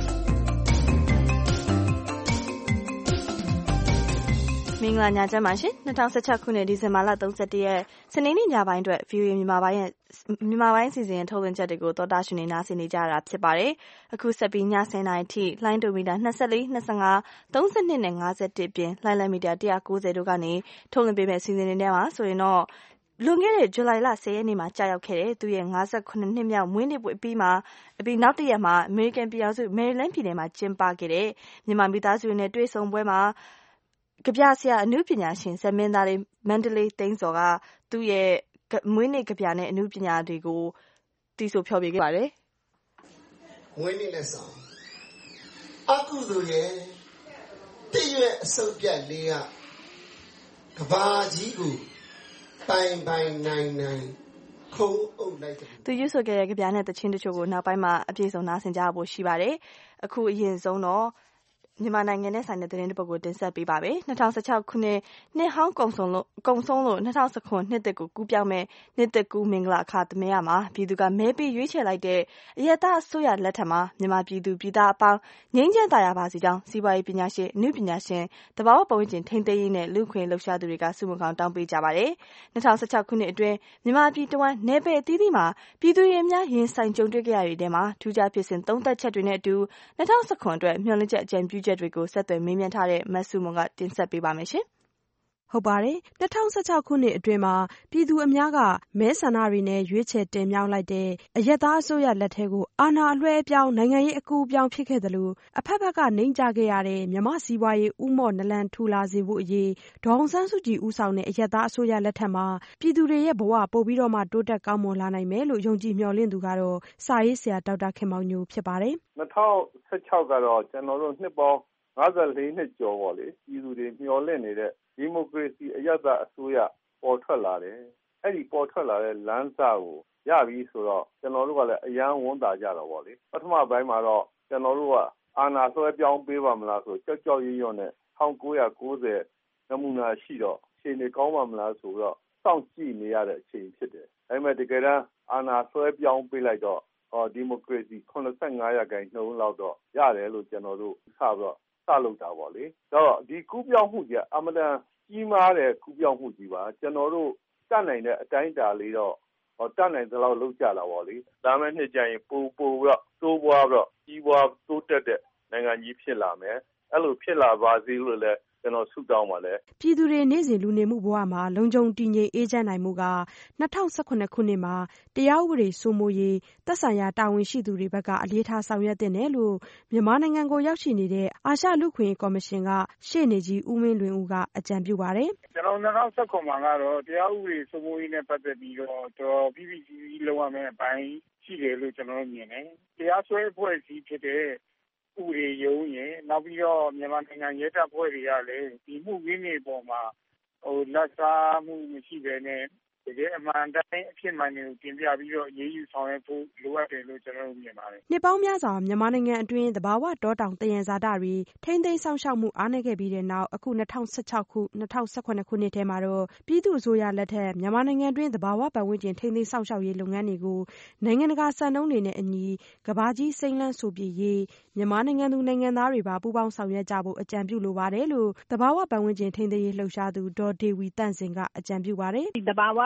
S2: မင်္ဂလာညချမ်းပါရှင်၂၀၁၆ခုနှစ်ဒီဇင်ဘာလ၃၁ရက်စနေနေ့ညပိုင်းအတွက် V O A မြန်မာပိုင်းရဲ့မြန်မာပိုင်းအစီအစဉ်ထုတ်လွှင့်ချက်တွေကိုသောတာရှင်တွေနားဆင်နေကြတာဖြစ်ပါတယ်။အခုဆက်ပြီးည၁၀နာရီထိလိုင်းဒိုမီတာ၂၄၊၂၅၊၃၂နဲ့၅၁ပြင်လိုင်းလံမီတာ၁၉၀တို့ကနေထုတ်လွှင့်ပေးမယ့်အစီအစဉ်တွေထဲမှာဆိုရင်တော့လွန်ခဲ့တဲ့ဇူလိုင်လ၁၀ရက်နေ့မှာကြာရောက်ခဲ့တဲ့သူရဲ့၅၇နှစ်မြောက်မွေးနေ့ပွဲအပြီးမှာအပြီးနောက်တစ်ရက်မှာအမေရိကန်ပြည်ထောင်စုမယ်ရီလန်းပြည်နယ်မှာကျင်းပခဲ့တဲ့မြန်မာမိသားစုတွေနဲ့တွေ့ဆုံပွဲမှာကဗျာဆရာအနုပညာရှင်ဇမင်းသားလေးမန္တလေးသိန်းစော်ကသူ့ရဲ့မွေးနေ့ကဗျာနဲ့အနုပညာတွေကိုတီးဆိုဖျော်ဖြေခဲ့ပါတယ်
S15: ။မွေးနေ့လက်ဆောင်အကုသိုလ်ရဲ့တည့်ရွယ်အစုပ်ပြတ်လေးကကဘာကြီးကိုပိုင်ပိုင်နိုင်နိုင်ခုံးအုပ်လိုက်တယ်
S2: သူရွတ်ဆိုခဲ့တဲ့ကဗျာနဲ့တခြင်းတချို့ကိုနောက်ပိုင်းမှာအပြည့်စုံနားဆင်ကြဖို့ရှိပါတယ်။အခုအရင်ဆုံးတော့မြန်မာနိုင်ငံနဲ့ဆိုင်တဲ့သတင်းတစ်ပုဒ်ကိုတင်ဆက်ပေးပါမယ်။၂၀၁၆ခုနှစ်နှစ်ဟောင်းကုံဆုံးလို့ကုံဆုံးလို့၂၀၁၉နှစ်သက်ကိုကူးပြောင်းမဲ့နှစ်သက်ကူးမင်္ဂလာအခါသမယမှာပြည်သူကမဲပေးရွေးချယ်လိုက်တဲ့အယက်သားအစိုးရလက်ထက်မှာမြန်မာပြည်သူပြည်သားအပေါင်းငြိမ်းချမ်းသာယာပါစေကြောင်းစီးပွားရေးပညာရှင်အနုပညာရှင်တဘာဝပတ်ဝန်းကျင်ထိန်းသိမ်းရေးနဲ့လူ့ခွင့်လှုပ်ရှားသူတွေကစုမကောင်းတောင်းပေးကြပါတယ်။၂၀၁၆ခုနှစ်အတွင်းမြန်မာပြည်တဝန်းနယ်ပယ်အသီးသီးမှာပြည်သူတွေအများရင်ဆိုင်ကြုံတွေ့ခဲ့ရတဲ့တဲမှာထူးခြားဖြစ်စဉ်သုံးသက်ချက်တွေနဲ့အတူ၂၀၁၉အတွက်မျှော်လင့်ချက်အကြံပြုချက်တွေကိုဆက်သွယ်မေးမြန်းထားတဲ့မဆုမွန်ကတင်ဆက်ပေးပါမယ်ရှင်
S6: ။ဟုတ်ပါတယ်။၂၀၁၆ခုနှစ်အတွင်းမှာပြည်သူအများကမဲဆန္ဒတွေနဲ့ရွေးချယ်တင်မြှောက်လိုက်တဲ့အယက်သားအစိုးရလက်ထဲကိုအာဏာအလွှဲအပြောင်းနိုင်ငံရေးအကူအပြောင်းဖြစ်ခဲ့သလိုအဖက်ဖက်ကနှိမ်ကြခဲ့ရတဲ့မြန်မာစီးပွားရေးဥမော့နလန်ထူလာစေဖို့အရေးဒေါ်အောင်ဆန်းစုကြည်ဦးဆောင်တဲ့အယက်သားအစိုးရလက်ထက်မှာပြည်သူတွေရဲ့ဘဝပိုပြီးတော့မှတိုးတက်ကောင်းမွန်လာနိုင်မယ်လို့ယုံကြည်မျှော်လင့်သူကတော့စာရေးဆရာဒေါက်တာခင်မောင်ညိုဖြစ်ပါတယ်
S16: ။၂၀၁၆ကတော့ကျွန်တော်တို့နှစ်ပေါင်း၅၄နှစ်ကျော်ပေါ့လေပြည်သူတွေမျှော်လင့်နေတဲ့ဒီမိုကရေစီအယက်သားအစိုးရပေါ်ထွက်လာတယ်အဲ့ဒီပေါ်ထွက်လာတဲ့လမ်းစာကိုရပြီဆိုတော့ကျွန်တော်တို့ကလည်းအယံဝန်တာကြတော့ပေါ့လေပထမပိုင်းမှာတော့ကျွန်တော်တို့ကအာဏာဆွဲပြောင်းပေးပါမလားဆိုကြောက်ကြောက်ရွံ့ရွံ့နဲ့၁၉၉၀နမူနာရှိတော့ခြေနေကောင်းပါမလားဆိုတော့စောင့်ကြည့်နေရတဲ့အချိန်ဖြစ်တယ်အဲ့မဲ့တကယ်တမ်းအာဏာဆွဲပြောင်းပေးလိုက်တော့ဟောဒီမိုကရေစီ၈၅ရာခိုင်နှုန်းလောက်တော့ရတယ်လို့ကျွန်တော်တို့စပြီးတော့စလုပ်တာပေါ့လေတော့ဒီကူးပြောင်းမှုကြီးအမှန်တန်ကြီးမားတဲ့ကူးပြောင်းမှုကြီးပါကျွန်တော်တို့တတ်နိုင်တဲ့အတိုင်းအတာလေးတော့ဟောတတ်နိုင်သလောက်လုပ်ကြတာပေါ့လေဒါမဲ့နှစ်ကြရင်ပို့ပို့ပြီးတော့တိုးပွားပြီးတော့ကြီးပွားတိုးတက်တဲ့နိုင်ငံကြီးဖြစ်လာမယ်အဲ့လိုဖြစ်လာပါစေလို့လည်းကျွန်တော်ဆုတောင်းပါလေ
S6: ပြည်သူတွေနေ့စဉ်လူနေမှုဘဝမှာလုံခြုံတည်ငြိမ်အေးချမ်းနိုင်မှုက၂၀၁၇ခုနှစ်မှာတရားဥပဒေစိုးမိုးရေးသက်ဆိုင်ရာတာဝန်ရှိသူတွေဘက်ကအလေးထားဆောင်ရွက်သင့်တယ်လို့မြန်မာနိုင်ငံကိုရောက်ရှိနေတဲ့အာရှလူ့ခွင့်ကော်မရှင်ကရှေ့နေကြီးဦးမင်းလွင်ဦးကအကြံပြုပါတယ်
S17: ကျွန်တော်၂၀၁၇မှာကတော့တရားဥပဒေစိုးမိုးရေးနဲ့ပတ်သက်ပြီးတော့တော်ပြည်ပြည်ကြီးလုံးဝမဲ့အပိုင်းရှိတယ်လို့ကျွန်တော်မြင်တယ်တရားစွဲအဖွဲ့အစည်းဖြစ်တဲ့ဥပဒေရုံးရင်နောက်ပြီးတော့မြန်မာနိုင်ငံရဲတပ်ဖွဲ့တွေကလည်းဒီမှုရင်းတွေပေါ်မှာဟိုလက်စားမှုမရှိဘဲနဲ့တကယ်အမှန်တိုင်းအဖြစ်မှန်တွေကိုတင်ပြပြီးတော့ရေးယူဆောင်ရွက်ဖို့လိုအပ်တယ်လို့ကျွန်တော်မြင်ပါတယ်
S6: ။နှစ်ပေါင်းများစွာမြန်မာနိုင်ငံအတွင်းသဘာဝတောတောင်တယံဇာတတွေထိမ့်သိမ်းဆောင်ရှောက်မှုအားနည်းခဲ့ပြီးတဲ့နောက်အခု၂၀၁၆ခု၂၀၁၇ခုနှစ်ထဲမှာတော့ပြည်သူ့အစိုးရလက်ထက်မြန်မာနိုင်ငံအတွင်းသဘာဝပတ်ဝန်းကျင်ထိမ့်သိမ်းဆောင်ရှောက်ရေးလုပ်ငန်းတွေကိုနိုင်ငံတကာစံနှုန်းတွေနဲ့အညီကမ္ဘာကြီးစိမ်းလန်းဆိုပြည့်ရေးမြန်မာနိုင်ငံသူနိုင်ငံသားတွေပါပူးပေါင်းဆောင်ရွက်ကြဖို့အကြံပြုလိုပါတယ်လို့သဘာဝပတ်ဝန်းကျင်ထိမ့်သိမ်းရေးလှုပ်ရှားသူဒေါ်ဒေဝီတန့်စင်ကအကြံပြုပါတယ်
S18: ။သဘာဝ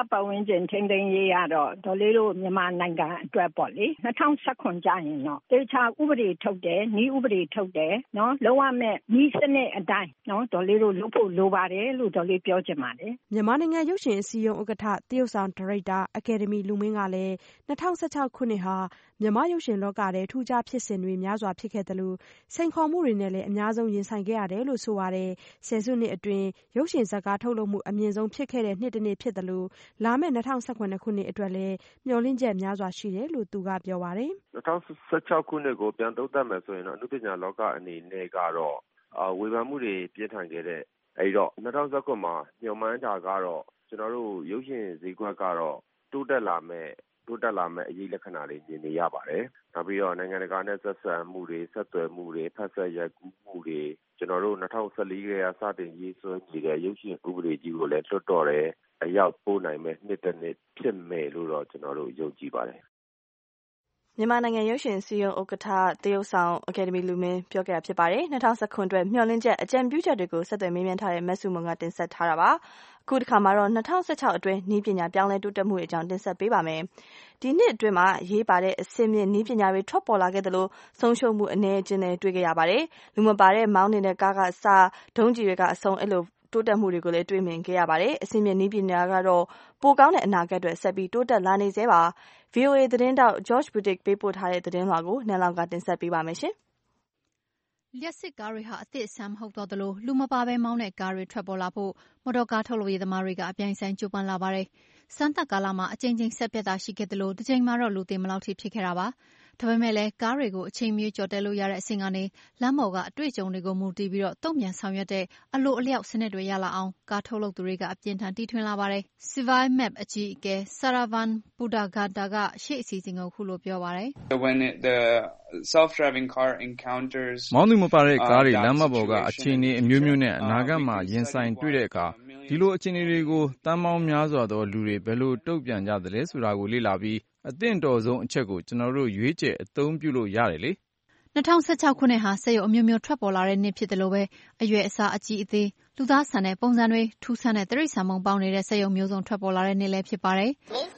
S18: ပတ်ဝန်းကျင်ထိန်းသိမ်းရေးရတော့ဒေါ်လေးတို့မြန်မာနိုင်ငံအတွက်ပေါ့လေ၂၀၁၇ကျရင်တော့တေချာဥပဒေထုတ်တယ်နည်းဥပဒေထုတ်တယ်နော်လုံးဝမဲ့နည်းစနစ်အတိုင်းနော်ဒေါ်လေးတို့လုပ်ဖို့လိုပါတယ်လို့ဒေါ်လေးပြောချင်ပါတယ်
S2: မြန်မာနိုင်ငံရုပ်ရှင်အစည်းအရုံးဥက္ကဋ္ဌတရုတ်ဆောင်ဒါရိုက်တာအကယ်ဒမီလူမင်းကလည်း၂၀၁၆ခုနှစ်ဟာမြန်မာရုပ်ရှင်လောကထဲထူးခြားဖြစ်စဉ်တွေများစွာဖြစ်ခဲ့တယ်လို့စိန်ခေါ်မှုတွေနဲ့လည်းအများဆုံးရင်ဆိုင်ခဲ့ရတယ်လို့ဆိုပါတယ်ဆယ်စုနှစ်အတွင်းရုပ်ရှင်ဇာတ်ကားထုတ်လုပ်မှုအမြင့်ဆုံးဖြစ်ခဲ့တဲ့နှစ်တစ်နှစ်ဖြစ်တယ်လို့လာမယ့်၂၀၁၇ခုနှစ်အတွက်လည်းမျှော်လင့်ချက်များစွာရှိတယ်လို့သူကပြောပါတယ်
S19: ၂၀၁၆ခုနှစ်ကိုပြန်သုံးသပ်မယ်ဆိုရင်တော့အနုပညာလောကအနေနဲ့ကတော့ဝေဖန်မှုတွေပြင်းထန်ခဲ့တဲ့အဲဒီတော့၂၀၁၇မှာမျှော်မှန်းတာကတော့ကျွန်တော်တို့ရုပ်ရှင်ဈေးကွက်ကတော့တိုးတက်လာမဲ့တိုးတက်လာမဲ့အရေးလက္ခဏာတွေမြင်နေရပါတယ်။နောက်ပြီးတော့နိုင်ငံတကာနဲ့ဆက်ဆံမှုတွေဆက်သွယ်မှုတွေဖက်ဆက်ရိုက်ကူးမှုတွေကျွန်တော်တို့၂၀၁၄ကစတင်ရေးဆွဲနေတဲ့ရုပ်ရှင်ဥပဒေကြီးကိုလည်းလွှတ်တော်ရဲအရောက်ပို့နိုင်မဲ့နှစ်တစ်နှစ်ဖြစ်မယ်လို့တော့ကျွန်တော်တို့ယုံကြည်ပါတယ်
S2: မြန်မာနိုင်ငံရုပ်ရှင်စည်းရုံးဥက္ကဋ္ဌတရုတ်ဆောင်အကယ်ဒမီလူမင်းပြောခဲ့တာဖြစ်ပါတယ်၂၀၁၇အတွက်မျှော်လင့်ချက်အကြံပြုချက်တွေကိုဆက်သွယ်မေးမြန်းထားတဲ့မက်ဆုမွန်ကတင်ဆက်ထားတာပါအခုတစ်ခါမှာတော့၂၀၁၆အတွင်းနည်းပညာပြောင်းလဲတိုးတက်မှုအကြောင်းတင်ဆက်ပေးပါမယ်ဒီနှစ်အတွင်းမှာရေးပါတဲ့အစင်းမြင့်နည်းပညာတွေထွက်ပေါ်လာခဲ့တယ်လို့ဆုံးရှုံးမှုအနေအချင်းတွေတွေ့ခဲ့ရပါတယ်လူမပါတဲ့မောင်းနေတဲ့ကားကစဒုံးကြီးတွေကအဆုံးအဲ့လိုတိုးတက်မှုတွေကိုလည်းတွေ့မြင်ခဲ့ရပါတယ်အစင်းမြင့်နည်းပညာကတော့ပိုကောင်းတဲ့အနာဂတ်အတွက်ဆက်ပြီးတိုးတက်လာနေသေးပါ ဗီအိုအေ သတင်းတောက် George Butik ပေးပို့ထားတဲ့သတင်းလွှာကိုနန်းလောင်ကတင်ဆက်ပေးပါမယ်ရှင်
S5: လျှပ်စစ်ကားတွေဟာအသစ်အဆန်းမဟုတ်တော့သလိုလူမပါဘဲမောင်းတဲ့ကားတွေထွက်ပေါ်လာဖို့မော်တော်ကားထုတ်လုပ်ရေးသမားတွေကအပြိုင်ဆိုင်ကြိုးပမ်းလာပါတယ်စမ်းသပ်ကာလမှာအကြိမ်ကြိမ်ဆက်ပြတ်တာရှိခဲ့သလိုတစ်ချိန်မှာတော့လူသေမလောက်ထိဖြစ်ခဲ့တာပါဒါပေမဲ့လည်းကားတွေကိုအချိန်မီကြော်တက်လို့ရတဲ့အဆင့်ကနေလမ်းပေါ်ကအတွေ့အကြုံတွေကိုမူတည်ပြီးတော့တုံ့ပြန်ဆောင်ရွက်တဲ့အလိုအလျောက်စနစ်တွေရလာအောင်ကားထုတ်လုပ်သူတွေကအပြင်းထန်တီးထွင်းလာပါတယ် Civil Map အကြီးအကဲ Saravan Pudagata ကရှေ့အစီအစဉ်ကိုခုလိုပြောပါတယ်
S20: When the self-driving car encounters
S21: မောင်းသူမပါတဲ့ကားတွေလမ်းမပေါ်ကအခြေအနေအမျိုးမျိုးနဲ့အနာဂတ်မှာရင်ဆိုင်တွေ့တဲ့အခါဒီလိုအခြေအနေတွေကိုတန်းပေါင်းများစွာသောလူတွေဘယ်လိုတုံ့ပြန်ကြသလဲဆိုတာကိုလေ့လာပြီးအသင့်တော်ဆုံးအချက်ကိုကျွန်တော်တို့ရွေးချယ်အသုံးပြုလို့ရတယ်လေ
S5: ၂၀၁၆ခုနှစ်ဟာစက်ရုံအမျိုးမျိုးထွက်ပေါ်လာတဲ့နှစ်ဖြစ်တယ်လို့ပဲအရွယ်အစားအကြီးအသေးလူသားဆန်တဲ့ပုံစံတွေထူးဆန်းတဲ့တရိษံမုံပေါင်းနေတဲ့စက်ရုံမျိုးစုံထွက်ပေါ်လာတဲ့နှစ်လည်းဖြစ်ပါတယ်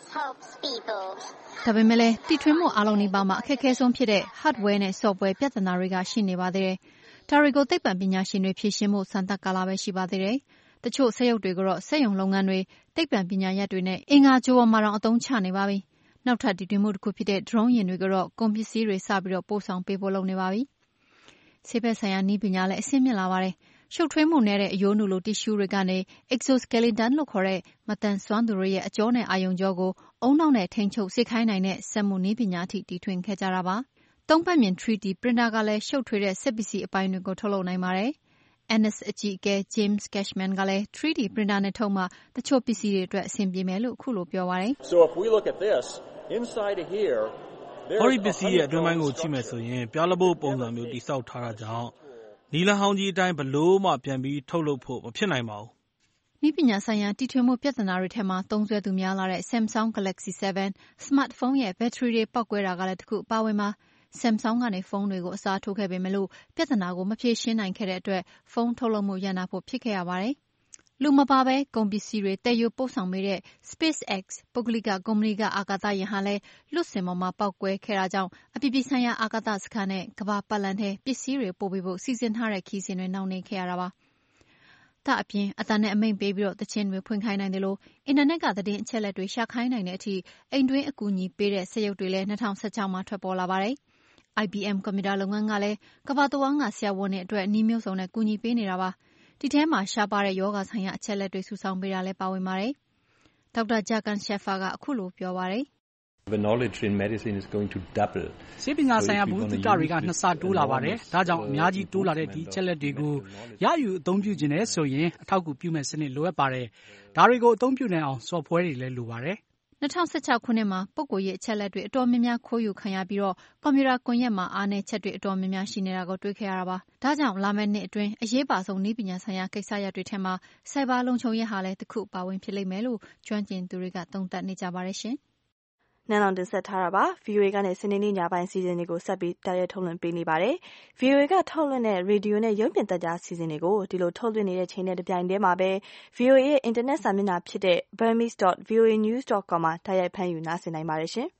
S5: ဒါပေမဲ့လည်းတီထွင်မှုအလုံးနီးပါးမှာအခက်အခဲဆုံးဖြစ်တဲ့ hardware နဲ့ software ပြဿနာတွေကရှိနေပါသေးတယ်ဒါတွေကိုသိပ္ပံပညာရှင်တွေဖြေရှင်းဖို့စမ်းသပ်ကာလပဲရှိပါသေးတယ်တချို့စက်ရုပ်တွေကိုတော့စက်ရုံလုပ်ငန်းတွေသိပ္ပံပညာရပ်တွေနဲ့အင်္ဂါကြိုးပေါ်မှာတော့အသုံးချနေပါပြီနောက်ထပ်တည်တွင်မှုတစ်ခုဖြစ်တဲ့ drone ယာဉ်တွေကတော့ကုန်ပစ္စည်းတွေစပြီးတော့ပို့ဆောင်ပေးဖို့လုပ်နေပါပြီဆေးဘက်ဆိုင်ရာနည်းပညာလည်းအဆင့်မြင့်လာပါတယ်ရှုပ်ထွေးမှုနဲ့တဲ့အယိုးနုလိုတီရှူးတွေကနေ exoskeleton လို့ခေါ်တဲ့မတန်ဆွမ်းသူတွေရဲ့အကြောနဲ့အာယုံကြောကိုအုံနောက်နဲ့ထိန်းချုပ်စေခိုင်းနိုင်တဲ့စက်မှုနည်းပညာအထိတီထွင်ခဲ့ကြတာပါသုံးဖက်မြင် three D printer ကလည်းရှုပ်ထွေးတဲ့စက်ပစ္စည်းအပိုင်းတွေကိုထုတ်လုပ်နိုင်ပါတယ်N S အကြီးအကဲ James Cashman ကလည်း three D printer နဲ့ထုတ်မှတချို့ပစ္စည်းတွေအတွက်အဆင်ပြေမယ်လို့ခုလိုပြောပါတယ်
S22: So if we look at this inside of here
S3: ဟောဒီပစ္စည်းရဲ့အတွင်းပိုင်းကိုကြည့်မယ်ဆိုရင်ပြားလပို့ပုံစံမျိုးတိစောက်ထားတာကြောင့်နီလဟောင်းကြီးအတိုင်းဘလို့မှပြန်ပြီးထုတ်လုပ်ဖို့မဖြစ်နိုင်ပါဘူး
S5: နည်းပညာဆိုင်ရာတီထွင်မှုပြဿနာတွေထဲမှာသုံးစွဲသူများလာတဲ့ Samsung Galaxy seven smartphone ရဲ့ဘက်ထရီတွေပောက်ကွဲတာကလည်းတစ်ခုအပါဝင်ပါSamsung ကနေဖုန်းတွေကိုအစားထိုးခဲ့ပေမဲ့လို့ပြဿနာကိုမဖြေရှင်းနိုင်ခဲ့တဲ့အတွက်ဖုန်းထုတ်လုပ်မှုရပ်နားဖို့ဖြစ်ခဲ့ရပါတယ်။လူမပါဘဲကုန်ပစ္စည်းတွေတည်ယူပို့ဆောင်ပေးတဲ့ SpaceX ပုဂ္ဂလိကကုမ္ပဏီကအာကာသယာဉ်ဟာလည်းလွတ်စင်ပေါ်မှာပောက်ကွဲခဲ့တာကြောင့်အပြည်ပြည်ဆိုင်ရာအာကာသစခန်းနဲ့ကမ္ဘာပတ်လမ်းထဲပစ္စည်းတွေပို့ပေးဖို့စီစဉ်ထားတဲ့ခီးစဉ်တွေနှောင့်နှေးခဲ့ရတာပါ။ဒါအပြင်အတန်နဲ့အမိန့်ပေးပြီးတော့တခြင်းတွေဖွင့်ခိုင်းနိုင်တယ်လို့အင်တာနက်ကသတင်းအချက်အလက်တွေရှာခိုင်းနိုင်တဲ့အထိအိမ်တွင်းအကူအညီပေးတဲ့စက်ရုပ်တွေလည်း၂၀၁၆မှာထွက်ပေါ်လာပါတယ်။ I B M ကွန်ပျူတာလုပ်ငန်းကလည်းကမ္ဘာတဝန်းကဆရာဝန်တွေအတွက်နည်းမျိုးစုံနဲ့ကူညီပေးနေတာပါဒီထဲမှာရှားပါတဲ့ယောဂဆိုင်ရာအချက်လက်တွေစုဆောင်းပေးတာလည်းပါဝင်ပါတယ်ဒေါက်တာဂျာကန်ရှက်ဖာကအခုလိုပြောပါတယ်
S23: The knowledge in medicine is going to double
S24: ဆေးပညာဆိုင်ရာဘုသူကတွေကနှစ်ဆတိုးလာပါတယ်ဒါကြောင့်အများကြီးတိုးလာတဲ့ဒီအချက်လက်တွေကိုရယူအသုံးပြုခြင်းနဲ့ဆိုရင်အထောက်အကူပြုမဲ့စနစ်လိုအပ်ပါတယ်ဒါတွေကိုအသုံးပြုနိုင်အောင် software တွေလည်းလိုပါတယ်
S5: ၂၀၁၆ခုနှစ်မှာပုဂ္ဂိုလ်ရေးအချက်လက်တွေအတော်များများခိုးယူခံရပြီးတော့ကွန်ပျူတာကွန်ရက်မှာအားနည်းချက်တွေအတော်များများရှိနေတာကိုတွေ့ခဲ့ရတာပါ။ဒါကြောင့်လာမယ့်နှစ်အတွင်းအရေးပါဆုံးနည်းပညာဆိုင်ရာကိစ္စရပ်တွေထဲမှာစိုက်ဘာလုံခြုံရေးဟာလည်းတစ်ခုပါဝင်ဖြစ်လိမ့်မယ်လို့ကျွမ်းကျင်သူတွေကသုံးသပ်နေကြပါတယ်ရှင်။
S2: နန်းလောင်တင်ဆက်ထားတာပါ။ ဗီအိုအေကနေစနေနေ့ညပိုင်းစီစဉ်တွေကိုဆက်ပြီးတိုက်ရိုက်ထုတ်လွှင့်ပေးနေပါတယ်။ ဗီအိုအေကထုတ်လွှင့်တဲ့ရေဒီယိုနဲ့ရုပ်မြင်သံကြားစီစဉ်တွေကိုဒီလိုထုတ်လွှင့်နေတဲ့ချိန်နဲ့တပြိုင်တည်းမှာပဲ ဗီအိုအေရဲ့အင်တာနက်စာမျက်နှာဖြစ်တဲ့ burmese dot v o a news dot com မှာတိုက်ရိုက်ဖမ်းယူနားဆင်နိုင်ပါတယ်ရှင်။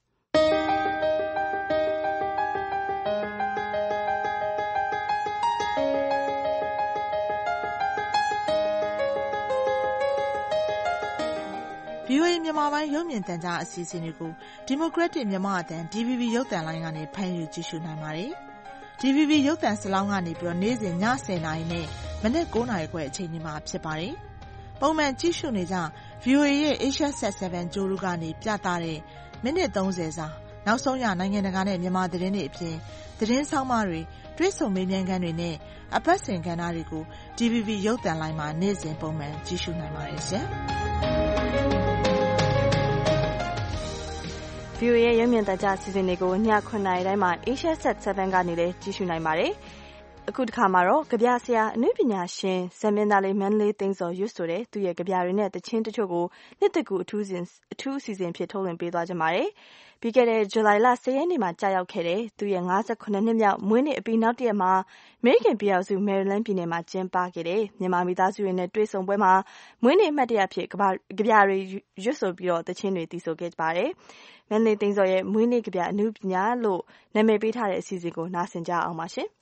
S1: ဗီအိုအေမြန်မာပိုင်းရုပ်မြင်သံကြားအစီအစဉ်တွေကို Democratic မြန်မာအသံ D V B ရုပ်သံလိုင်းကနေဖမ်းယူကြည့်ရှုနိုင်ပါတယ်။ D V B ရုပ်သံစလောင်းကနေပြီးတော့နေ့စဉ်ညဆယ်နာရီနဲ့မနက်ကိုးနာရီခွဲအချိန်ဒီမှာဖြစ်ပါတယ်။ပုံမှန်ကြည့်ရှုနေကြ ဗီအိုအေရဲ့ Asia Sat ဆယ်ဗန် ကြိုးတို့ကနေပြသတဲ့မိနစ်သုံးဆယ်စာနောက်ဆုံးရနိုင်ငံတကာနဲ့မြန်မာသတင်းတွေအပြင်သတင်းဆောင်းပါးတွေတွေ့ဆုံမေးမြန်းခန်းတွေနဲ့အပတ်စဉ်ကဏ္ဍတွေကို D V B ရုပ်သံလိုင်းမှာနေ့စဉ်ပုံမှန်ကြည့်ရှုနိုင်ပါတယ်ရှင်။
S2: ဗီအိုအေရဲ့ရုပ်မြင်သံကြားစီစဉ်တွေကိုညခုနှစ်နာရီတိုင်းမှာ Asia Sat ဆယ်ဗန်ကနေလည်းကြည့်ရှုနိုင်ပါတယ်။အခုတစ်ခါမှာတော့ကြပြဆရာအနုပညာရှင်ဇမင်းသားလေးမန္တလေးသိန်းစော်ရွတ်ဆိုတဲ့သူရဲ့ကြပြတွေနဲ့တခြင်းတချို့ကိုနှစ်သက်ကူအထူးစဉ်အထူးအစီအစဉ်ဖြစ်ထုတ်လွှင့်ပေးသွားကြပါတယ်။ပြီးခဲ့တဲ့ဇူလိုင်လဆယ်ရက်နေ့မှာကြာရောက်ခဲ့တဲ့သူရဲ့ငါးဆယ့်ခုနှစ်နှစ်မြောက်မွေးနေ့အပြီးနောက်တစ်ရက်မှာအမေရိကန်ပြည်ထောင်စုမယ်ရီလန်းပြည်နယ်မှာကျင်းပခဲ့တဲ့မြန်မာမိသားစုတွေနဲ့တွေ့ဆုံပွဲမှာမွေးနေ့အမှတ်တရဖြစ်ကြပြတွေရွတ်ဆိုပြီးတော့တခြင်းတွေတီးဆိုခဲ့ပါတယ်။မန္တလေးသိန်းစော်ရဲ့မွေးနေ့ကြပြအနုပညာလို့နာမည်ပေးထားတဲ့အစီအစဉ်ကိုနားဆင်ကြအောင်ပါရှင်။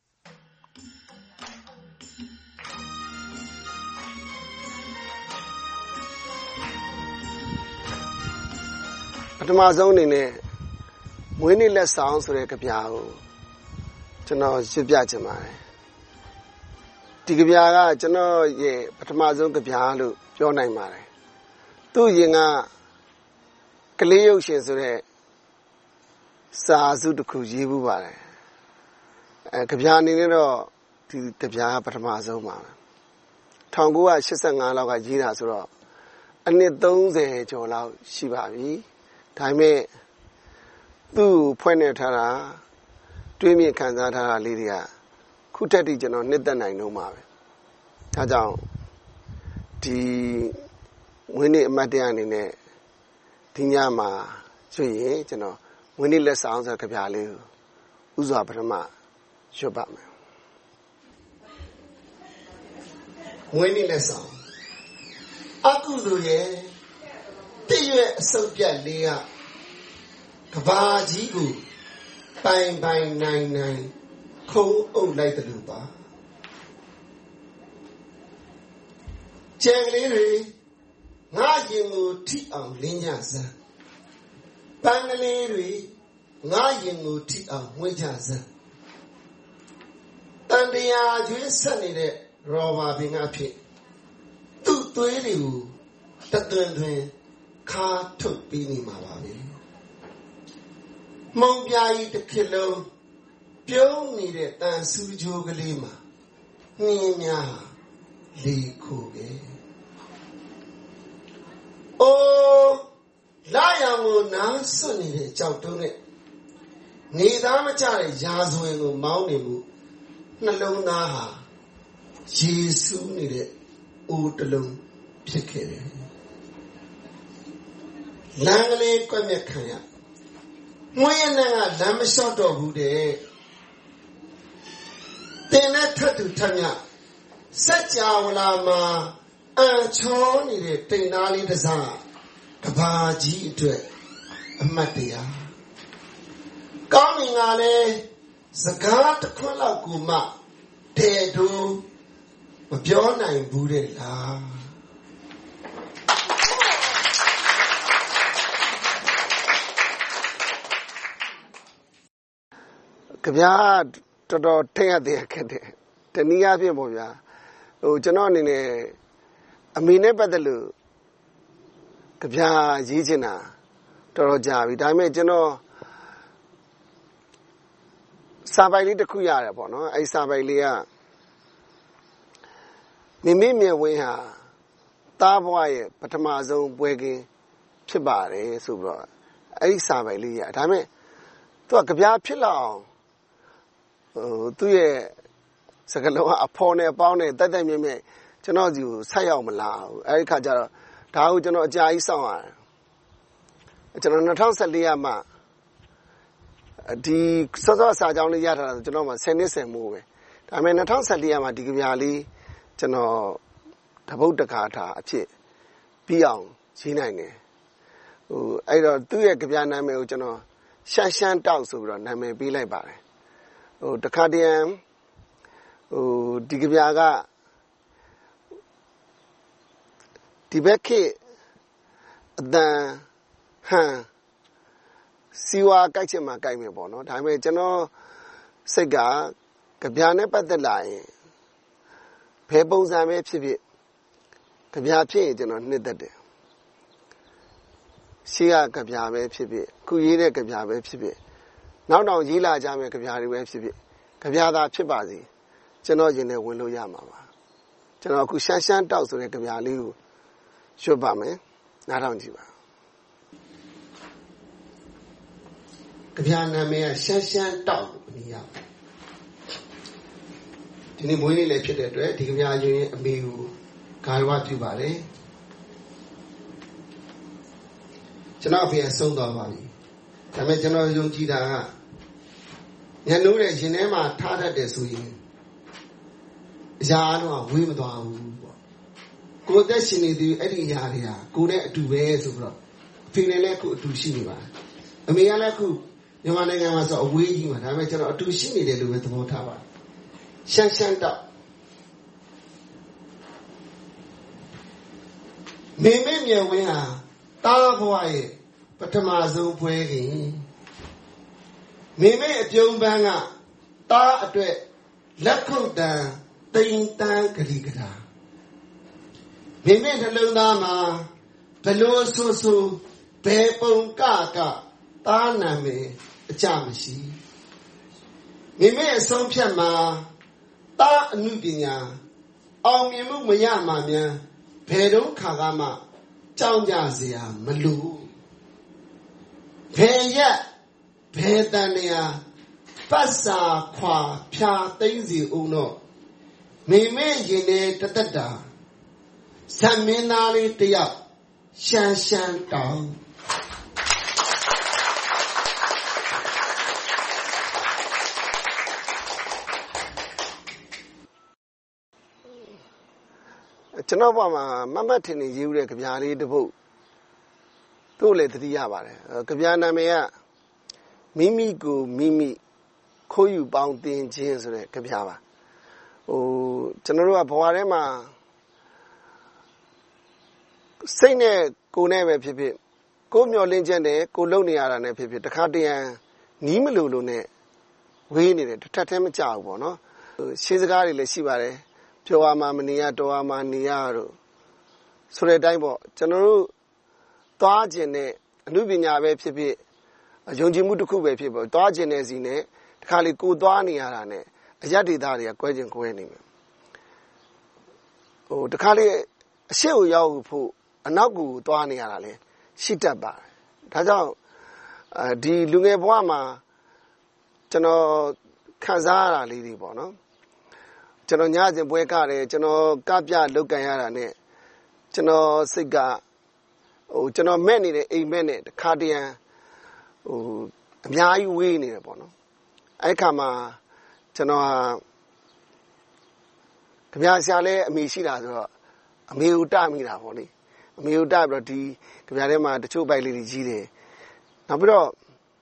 S15: ပထမဆုံးအနေနဲ့မွေးနေ့လက်ဆောင်ဆိုတဲ့ကြပြကိုကျွန်တော်ရွတ်ပြချင်ပါတယ်ဒီကြပြကကျွန်တော်ရဲ့ပထမဆုံးကြပြလို့ပြောနိုင်ပါတယ်သူ့ရင်ကကလေးရုပ်ရှင်ဆိုတဲ့စာစုတစ်ခုရေးဘူးပါတယ်အဲကြပြအနေနဲ့တော့ဒီကြပြကပထမဆုံးပါပဲ၁၉၈၅လောက်ကရေးတာဆိုတော့အနှစ်သုံးဆယ်ကျော်လောက်ရှိပါပြီဒါပေမဲ့သူ့ဖွဲ့နေထားတာတွေးမြင်ခံစားထားတာလေးတွေကခုထက်ထိကျွန်တော်နှစ်သက်နိုင်တော့မှာပဲဒါကြောင့်ဒီမွေးနေ့အမှတ်တရအနေနဲ့ဒီညမှာရွတ်ရင်ကျွန်တော်မွေးနေ့လက်ဆောင်ဆိုတဲ့ကြပြလေးကိုဥစွာပထမရွတ်ပါမယ်မွေးနေ့လက်ဆောင်အကုသိုလ်ရဲ့တည့်ရွက်အစုပ်ပြတ်လေးကကဘာကြီးကိုပိုင်ပိုင်နိုင်နိုင်ခုံအုပ်လိုက်တယ်လို့ပါကျန်ကလေးတွေငါရင်ကိုထိအောင်လင်းကြစမ်းပန်းကလေးတွေငါရင်ကိုထိအောင်ဝှေ့ကြစမ်းတန်တရားကျွေးဆက်နေတဲ့ရောဘာပင်ကဖြစ်သူ့သွေးတွေကိုတသွင်သွင်ခါထုတ်ပြီးနေမှာပါပဲမုံပြာကြီးတစ်ခေတ်လုံးပြုံးနေတဲ့တန်ဆူကြိုးကလေးမှာနှင်းများလေခိုးခဲ့အိုးလာရံကိုနားဆွနေတဲ့ကြောက်တုံးနဲ့နေသားမကြတဲ့ရာဇဝင်ကိုမောင်းနေမှုနှလုံးသားဟာယေရှုနေတဲ့အိုးတလုံးဖြစ်ခဲ့တယ်လမ်းကလေးကွက်မြက်ခံရမွေးရနဲ့ကလမ်းမလျှောက်တော့ဘူးတဲ့တင်နဲ့ထပ်တူထပ်မြစัจ java လာမှာအန်ချောနေတဲ့တိမ်သားလေးတစ်စားကဘာကြီးအတွက်အမတ်တရားကောင်းမြင်ကလည်းစကားတစ်ခွန်းလောက်ကိုမှတဲတူမပြောနိုင်ဘူးတဲ့လားကြပြတော်တော်ထိတ်ရသေးခဲ့တယ်တနည်းအားဖြင့်ပေါ့ဗျာဟိုကျွန်တော်အနေနဲ့အမေနဲ့ပတ်သက်လို့ကြပြရေးချင်တာတော်တော်ကြာပြီဒါပေမဲ့ကျွန်တော်စာပိုင်လေးတစ်ခုရတယ်ပေါ့နော်အဲ့စာပိုင်လေးကမိမိမြဝင်းဟာသားဘဝရဲ့ပထမဆုံးပွဲကင်းဖြစ်ပါတယ်ဆိုပြီးတော့အဲ့ဒီစာပိုင်လေးရဒါပေမဲ့သူကကြပြဖြစ်လောက်အောင်ဟိုသူ့ရဲ့စကလုံးကအဖော်နဲ့ပေါင်းနဲ့တက်တက်မြဲမြဲကျွန်တော်စီကိုဆက်ရောက်မလာဘူးအဲဒီခါကျတော့ဒါကိုကျွန်တော်အကြာကြီးစောင့်ရတယ်
S4: ကျွန်တော်၂၀၁၄မှာဒီစောစောစာကြောင်းလေးရထားတာကျွန်တော်မှဆယ်နှစ်ဆယ်မိုးပဲဒါပေမဲ့၂၀၁၄မှာဒီကဗျာလေးကျွန်တော်တပုတ်တကားထားအဖြစ်ပြီးအောင်ရေးနိုင်တယ်ဟိုအဲ့တော့သူ့ရဲ့ကြပြနာမည်ကိုကျွန်တော်ရှမ်းရှမ်းတောက်ဆိုပြီးတော့နာမည်ပေးလိုက်ပါတယ်ဟိုတခါတည်းဟိုဒီကြပြကဒီဘက်ခေတ်အတန်ဟန်စီဝါကြိုက်ချင်မှကြိုက်မယ်ပေါ့နော်ဒါပေမဲ့ကျွန်တော်စိတ်ကကြပြနဲ့ပတ်သက်လာရင်ဘယ်ပုံစံပဲဖြစ်ဖြစ်ကြပြဖြစ်ရင်ကျွန်တော်နှစ်သက်တယ်ရှေ့ကကြပြပဲဖြစ်ဖြစ်ခုရေးတဲ့ကြပြပဲဖြစ်ဖြစ်နောက်တော့ရေးလာကြမယ်ကြပြတွေပဲဖြစ်ဖြစ်ကြပြသာဖြစ်ပါစေကျွန်တော်ရင်ထဲဝင်လို့ရမှာပါကျွန်တော်အခုရှမ်းရှမ်းတောက်ဆိုတဲ့ကြပြလေးကိုရွတ်ပါမယ်နားထောင်ကြည့်ပါကြပြနာမည်ကရှမ်းရှမ်းတောက်အမည်ရဒီနေ့မွေးနေ့လည်းဖြစ်တဲ့အတွက်ဒီကြပြရွင်အမေကိုဂါရဝပြုပါတယ်ကျွန်တော်အဖေဆုံးသွားပါပြီဒါပေမဲ့ကျွန်တော်ယုံကြည်တာကညနိုးတဲ့ရင်ထဲမှာထားတတ်တယ်ဆိုရင်အရာအလုံးကဝေးမသွားဘူးပေါ့ကိုယ်သက်ရှင်နေသည်အဲ့ဒီအရာတွေဟာကိုယ်နဲ့အတူပဲဆိုပြီးတော့အဖေနဲ့လည်းခုအတူရှိနေပါတယ်အမေကလည်းခုမြန်မာနိုင်ငံမှာဆိုအဝေးကြီးမှာဒါပေမဲ့ကျွန်တော်အတူရှိနေတယ်လို့ပဲသဘောထားပါတယ်ရှမ်းရှမ်းတော့မေမေမြေဝင်းဟာတားဘွားရဲ့ပထမဆုံးဖွဲခင်မိမိအပြုံးပန်းကတားအတွက်လက်ခုပ်တန်တိမ်တန်းဂရီကတာမိမိနှလုံးသားမှာဘလို့ဆူဆူဘယ်ပုံကကတားနာမယ်အကြမရှိမိမိအဆုံးဖြတ်မှာတားအမှုပညာအောင်မြင်မှုမရမှမြန်ဘယ်တော့ခါကမှကြောင်းကြเสียမလို့ဘယ်ရက်ဘယ်တန်နေရာပတ်စာခွာဖြာသိမ့်စီအောင်တော့မိမိရင်နဲ့တသက်တာဇမင်းသားလေးတယောက်ရှမ်းရှမ်းတောင်းကျွန်တော်ဘာမှမမတ်ထင်နေရေးဦးတဲ့ကြပြားလေးတစ်ပုဒ်တို့လည်းသတိရပါတယ်ကြပြားနာမည်ကမိမိကိုမိမိခိုးယူပေါင်းတင်ခြင်းဆိုတဲ့ကြပြားပါဟိုကျွန်တော်တို့ကဘဝထဲမှာစိတ်နဲ့ကိုယ်နဲ့ပဲဖြစ်ဖြစ်ကိုယ်မျောလင်းချက်နဲ့ကိုယ်လုံနေရတာနဲ့ဖြစ်ဖြစ်တခါတရံနီးမလို့လို့နဲ့ဝေးနေတယ်တစ်ထပ်တည်းမကြောက်ဘူးပေါ့နော်ရှင်းစကားတွေလည်းရှိပါတယ်ပြောရမှာမနေရတော်ရမှာနေရတို့ဆိုတဲ့အတိုင်းပေါ့ကျွန်တော်တို့သွားခြင်းနဲ့အမှုပညာပဲဖြစ်ဖြစ်ယုံကြည်မှုတစ်ခုပဲဖြစ်ပေါ့သွားခြင်းနဲ့စီနဲ့တခါလေကိုသွားနေရတာနဲ့အယက်ဒေတာတွေကကွဲခြင်းကွဲနေမယ်ဟိုတခါလေအရှိကိုရောက်ဖို့အနောက်ကိုသွားနေရတာလေရှိတတ်ပါတယ်ဒါကြောင့်အဲဒီလူငယ်ဘဝမှာကျွန်တော်ခံစားရတာလေးတွေပေါ့နော်ကျွန်တော်ညစဉ်ပွဲကတယ်ကျွန်တော်ကပြလောက်ကန်ရတာနဲ့ကျွန်တော်စိတ်ကဟိုကျွန်တော်မဲ့နေတဲ့အိမ်မက်နဲ့တခါတရံဟိုအများကြီးဝေးနေတယ်ပေါ့နော်အဲ့ခါမှာကျွန်တော်ဟာကြပြဆရာလည်းအမေရှိတာဆိုတော့အမေကိုတမိတာပေါ့လေအမေကိုတပြီးတော့ဒီကြပြထဲမှာတချို့ပိုက်လေးတွေကြီးတယ်နောက်ပြီးတော့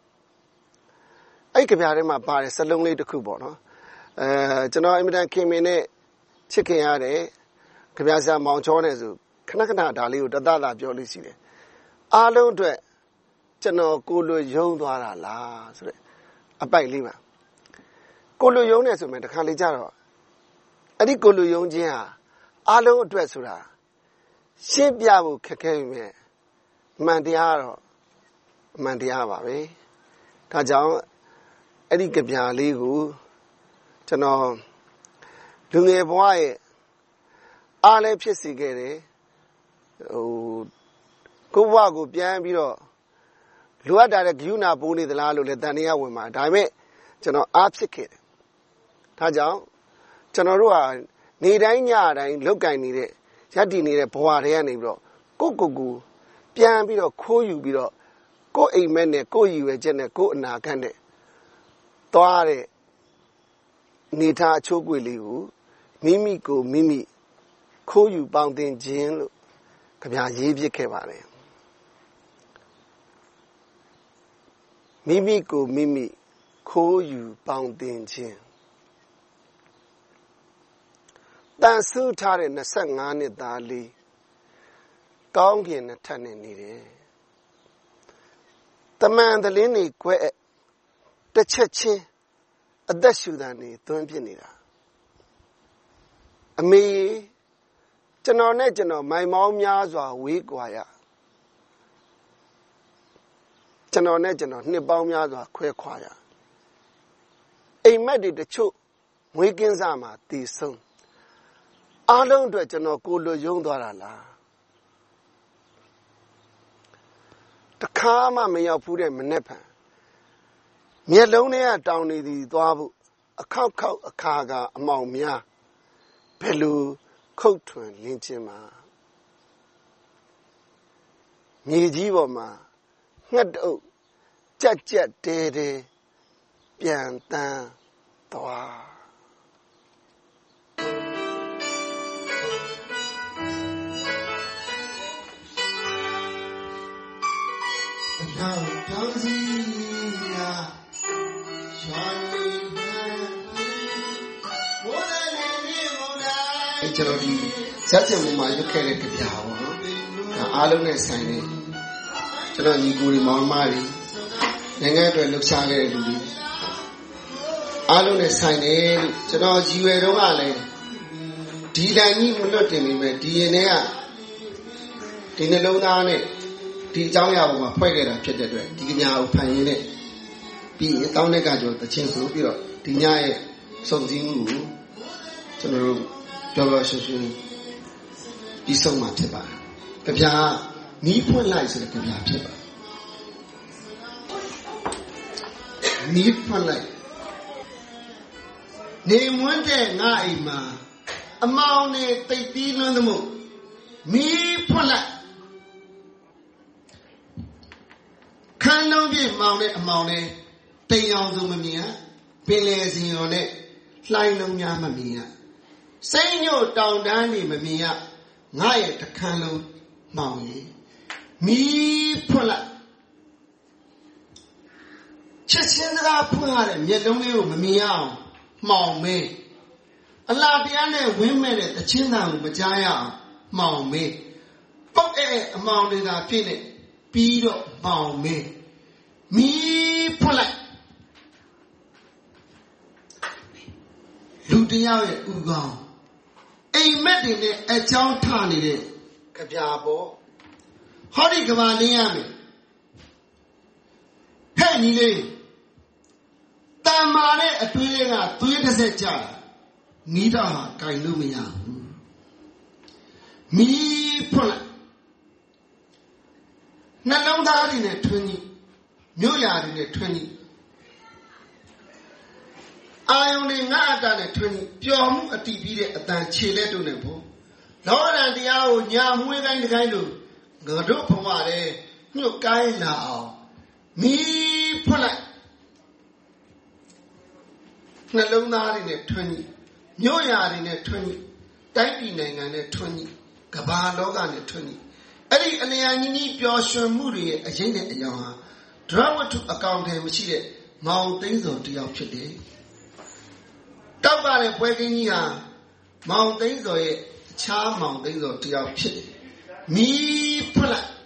S4: အဲ့ကြပြထဲမှာပါတယ်စလုံးလေးတစ်ခုပေါ့နော်အဲကျွန်တော်အင်မတန်ခင်မင်နဲ့ချစ်ခင်ရတဲ့ကြပြဆရာမောင်ချောနဲ့ဆိုခဏခဏဒါလေးကိုတသတာပြောလို့ရှိတယ်အားလုံးအတွက်ကျွန်တော်ကိုလိုယုံသွားတာလားဆိုတဲ့အပိုက်လေးမှာကိုလိုယုံနေဆိုမှတခါလေကြတော့အဲ့ဒီကိုလိုယုံခြင်းဟာအားလုံးအတွက်ဆိုတာရှင်းပြဖို့ခက်ခဲပြီမဲ့အမှန်တရားတော့အမှန်တရားပါပဲဒါကြောင့်အဲ့ဒီကြပြလေးကိုကျွန်တော်လူငယ်ဘဝရဲ့အားလည်းဖြစ်စေခဲ့တယ်ဟိုကိုဘဝကိုပြန်ပြီးတော့လိုအပ်တာတဲ့ဂယုဏပိုးနေသလားလို့လည်းတန်တရားဝင်ပါဒါပေမဲ့ကျွန်တော်အားဖြစ်ခဲ့တယ်ဒါကြောင့်ကျွန်တော်တို့ဟာနေတိုင်းညတိုင်းလောက်ကင်နေတဲ့ရက်တည်နေတဲ့ဘဝတွေကနေပြီးတော့ကိုကိုကိုပြန်ပြီးတော့ခိုးယူပြီးတော့ကိုယ်အိမ်မက်နဲ့ကိုယ်ရည်ရွယ်ချက်နဲ့ကိုယ်အနာဂတ်နဲ့သွားတဲ့နေထားအချိုးကွေလေးကိုမိမိကိုမိမိခိုးယူပေါင်းတင်ခြင်းလို့ခင်ဗျာရေးပြခဲ့ပါတယ်မိမိကိုမိမိခိုးယူပေါင်းတင်ခြင်းတန်ဆူထားတဲ့နှစ်ဆယ့်ငါးနှစ်သားလေးကောင်းကင်နဲ့ထပ်နေနေတယ်တမန်တလင်းတွေကွဲတစ်ချက်ချင်းအသက်ရှူတာနေသွင်းပြနေတာအမေကျွန်တော်နဲ့ကျွန်တော်မိုင်မောင်းများစွာဝေးကွာရကျွန်တော်နဲ့ကျွန်တော်နှစ်ပေါင်းများစွာခွဲခွာရအိမ်မက်တွေတချို့ငွေကင်းစားမှာတည်ဆုံးအားလုံးအတွက်ကျွန်တော်ကိုယ်လွတ်ယုံသွားတာလားတခါမှမရောက်ဘူးတဲ့မနဲ့ဖန်မျက်လုံးထဲကတောင်းနေသည်သွားဖို့အခောက်ခောက်အခါကအမောင်များဘယ်လိုခုတ်ထွင်လင်းခြင်းမှာမြေကြီးပေါ်မှာငှက်တုပ်ကြက်ကြက်တဲတဲပြန်တန်းသွား
S15: နောက်တောင်းစီရာရွာနေဘုရားနဲ့နေဘုရားကျွန်တော်ဒီဇက်စင်မှာရွတ်ခဲ့တဲ့ကြပြပါဘောနော်ဒါအားလုံးနဲ့ဆိုင်နေကျွန်တော်ညီကိုတွေမောင်မတွေနိုင်ငံအတွက်လှုပ်ရှားခဲ့တဲ့လူတွေအားလုံးနဲ့ဆိုင်နေလို့ကျွန်တော်ကြီးရွယ်တော့ကလည်းဒီတန်ကြီးမလွတ်တင်နေမဲ့ဒီရင်ထဲကဒီနှလုံးသားနဲ့ဒီအကြောင်းအရာပေါ်မှာဖွဲ့ခဲ့တာဖြစ်တဲ့အတွက်ဒီကညာကိုဖန်ရင်းနဲ့ပြီးရင်တောင်းတဲ့ကကြောတချင်းဆိုပြီးတော့ဒီညရဲ့စုံစည်းမှုကိုကျွန်တော်တို့ပြောပြောရှင်းရှင်းပြီးဆုံးမှာဖြစ်ပါတယ်။ကြပြမီးဖွင့်လိုက်ဆိုတဲ့ကြပြဖြစ်ပါတယ်။မီးဖွင့်လိုက်နေမွန်းတဲ့ငါအိမ်မှာအမောင်နဲ့တိတ်ပြီးလွန်းသမှုမီးဖွင့်လိုက်ခန်းလုံးပြည့်မောင်နဲ့အမောင်နဲ့တိမ်အောင်စုံမမြင်ရပင်လေစင်ရော်နဲ့လှိုင်းလုံးများမမြင်ရစိတ်ညို့တောင်တန်းနေမမြင်ရငါရဲ့တခန်းလုံးမောင်ကြီးမီးဖွင့်လိုက်ချက်ချင်းစကားဖွင့်ရတဲ့မျက်လုံးလေးကိုမမြင်ရအောင်မှောင်မေးအလားတရားနဲ့ဝင်းမဲ့တဲ့တချင်းတန်ကိုမကြားရအောင်မှောင်မေးပုတ်တဲ့အမောင်တွေသာဖြစ်နေပြီးတော့မှောင်မေးမီးဖွင့်လိုက်လူတယောက်ရဲ့ဥကောင်းအိမ်မက်တွေနဲ့အကြောင်းထနေတဲ့ကြပြပေါ်ဟောဒီကဘာလင်းရမယ်ဟဲ့ညီလေးတန်မာတဲ့အတွင်းလေးကသွေးတစ်စက်ကြတာနီးတော့ဟာကြိုင်လို့မရဘူးမီးဖွင့်လိုက်နှလုံးသားတွေနဲ့ထွန်းကြီးမြို့ရာတွေနဲ့ထွန်းကြီးအာယုန်တွေငါအတားနဲ့ထွန်းကြီးပျော်မှုအတိပြီးတဲ့အတန်ခြေလက်တို့နဲ့ပေါ့လောရန်တရားကိုညာမွေးတိုင်းတစ်ခိုင်းလို့ငါတို့ဘဝတဲ့ညှို့ကိုင်းလာအောင်မီးဖွင့်လိုက်နှလုံးသားတွေနဲ့ထွန်းကြီးမြို့ရာတွေနဲ့ထွန်းကြီးတိုင်းပြည်နိုင်ငံနဲ့ထွန်းကြီးကမ္ဘာလောကနဲ့ထွန်းကြီးအဲ့ဒီအလျံကြီးကြီးပျော်ရွှင်မှုတွေရဲ့အရေးနဲ့အယောင်ဟာဒရဝတ္ထုအကောင့်ထဲမရှိတဲ့မောင်သိန်းစောတယောက်ဖြစ်တယ်တောက်ကလည်းပွဲကင်းကြီးဟာမောင်သိန်းစောရဲ့အခြားမောင်သိန်းစောတယောက်ဖြစ်တယ်မီးဖွင့်လိုက်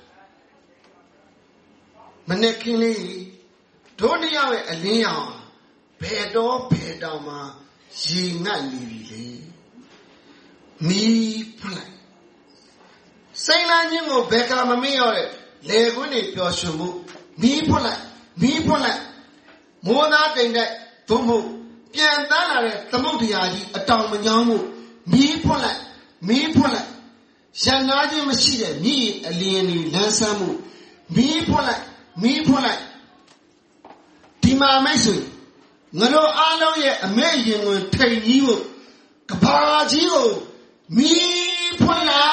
S15: မနေ့ကင်းလေးဒုနှစ်ယောက်ရဲ့အလင်းရောင်ဘယ်တော့ဘယ်တောင်မှရေငတ်နေပြီလေမီးဖွင့်လိုက်စိတ်လန်းခြင်းကိုဘယ်ကမမေ့ရတဲ့လေကွင်းတွေပျော်ရွှင်မှုမီးဖွင့်လိုက်မီးဖွင့်လိုက်မိုးသားတိမ်တဲ့သို့မဟုတ်ပြန်တန်းလာတဲ့သမုဒ္ဒရာကြီးအတောင်မညောင်းမှုမီးဖွင့်လိုက်မီးဖွင့်လိုက်ရန်နာခြင်းမရှိတဲ့မြည်အလင်းတွေလန်းဆန်းမှုမီးဖွင့်လိုက်မီးဖွင့်လိုက်ဒီမှာမိတ်ဆွေငါတို့အားလုံးရဲ့အမဲ့ရင်ဝင်ထိန်ကြီးကိုကဘာကြီးကိုမီးဖွင့်လိုက်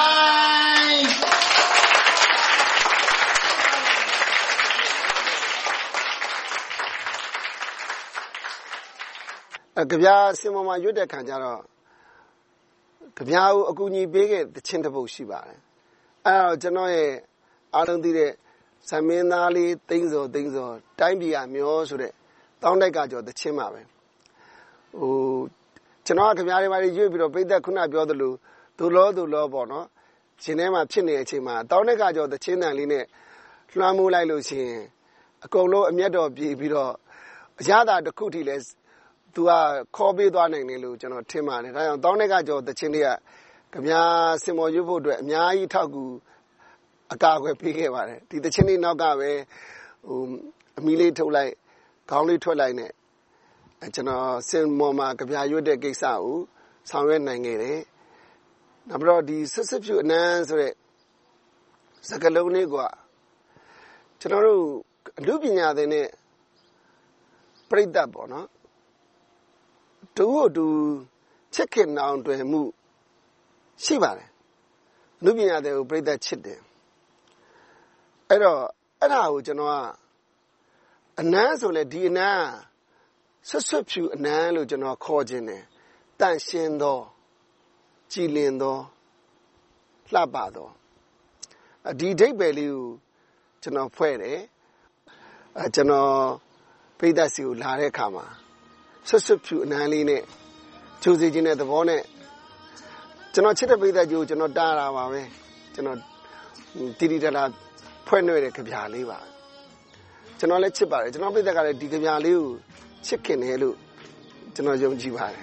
S7: Now,
S15: ဒါ
S7: down
S15: ကြောင့်
S7: the
S15: မို့
S7: road.
S15: ကျွန်တော်ဒီဇက်စင်ပေါ်မှာရွတ်ခဲ့တဲ့ကြပြပေါ့နော်ဒါအားလုံးနဲ့ဆိုင်နေကျွန်တော်ညီကိုတွေမောင်မတွေနိုင်ငံအတွက်လှုပ်ရှားခဲ့တဲ့လူတွေအားလုံးနဲ့ဆိုင်နေ
S4: ကဗျာစင်ပေါ်မှာရွတ်တဲ့ခံကြတော့ကဗျာကိုအကူအညီပေးခဲ့တဲ့ချင်းတစ်ပုတ်ရှိပါတယ်အဲ့တော့ကျွန်တော်ရဲ့အားလုံးသိတဲ့ဇမင်းသားလေးသိန်းစောသိန်းစောတိုင်းပြည်ကမျောဆိုတဲ့တောင်းတိုက်ကကြောတချင်းပါပဲဟိုကျွန်တော်ကခင်ဗျားတွေပါရွေ့ပြီးတော့ပိသက်ခုနပြောသလိုဒူလောဒူလောပေါ့နော်ရှင်ထဲမှာဖြစ်နေတဲ့အချိန်မှာတောင်းတိုက်ကကြောတချင်းတန်လေးနဲ့လွှမ်းမိုးလိုက်လို့ရှိရင်အကုန်လုံးအမျက်တော်ပြေးပြီးတော့အရသာတစ်ခုထိလဲသူကခေါ်ပေးသွားနိုင်တယ်လို့ကျွန်တော်ထင်ပါတယ်ဒါကြောင့်တောင်းတိုက်ကကြောတချင်းတွေကခင်ဗျားစင်မော်ရွတ်ဖို့အတွက်အများကြီးထောက်ကူအကာအကွယ်ပေးခဲ့ပါတယ်ဒီတချင်းလေးနောက်ကပဲဟိုအမီလေးထုတ်လိုက်ခေါင်းလေးထွက်လိုက်နဲ့ကျွန်တော်စင်မော်မှာကြပြရွတ်တဲ့ကိစ္စကိုဆောင်ရွက်နိုင်ခဲ့တယ်နောက်ပြီးတော့ဒီဆွဆွဖြူအနန်းဆိုတဲ့စကားလုံးလေးကကျွန်တော်တို့အမှုပညာသင်တဲ့ပြိတ္တပေါ့နော်တူတူချစ်ခင်အောင်တွေ့မှုရှိပါတယ်အမှုပညာတွေကိုပြိတ္တချစ်တယ်အဲ့တော့အဲ့ဒါကိုကျွန်တော်ကအနန်းဆိုလေဒီအနန်းဆွဆွဖြူအနန်းလို့ကျွန်တော်ခေါ်ခြင်းတယ်တန့်ရှင်းသောကြည်လင်သောလှပသောဒီအဓိပ္ပာယ်လေးကိုကျွန်တော်ဖွဲ့တယ်အဲကျွန်တော်ပိဋကစီကိုလာတဲ့အခါမှာဆွဆွဖြူအနန်းလေးနဲ့ကြိုးစီခြင်းတဲ့သဘောနဲ့ကျွန်တော်ချစ်တဲ့ပိဋကကြီးကိုကျွန်တော်တားတာပါပဲကျွန်တော်တီတီတလာဖွဲ့နှွဲတဲ့ကြပြလေးပါကျွန်တော်လည်းချစ်ပါတယ်ကျွန်တော်ပိဋကလည်းဒီကြပြလေးကိုချစ်ခင်တယ်လို့ကျွန်တော်ယုံကြည်ပါတယ်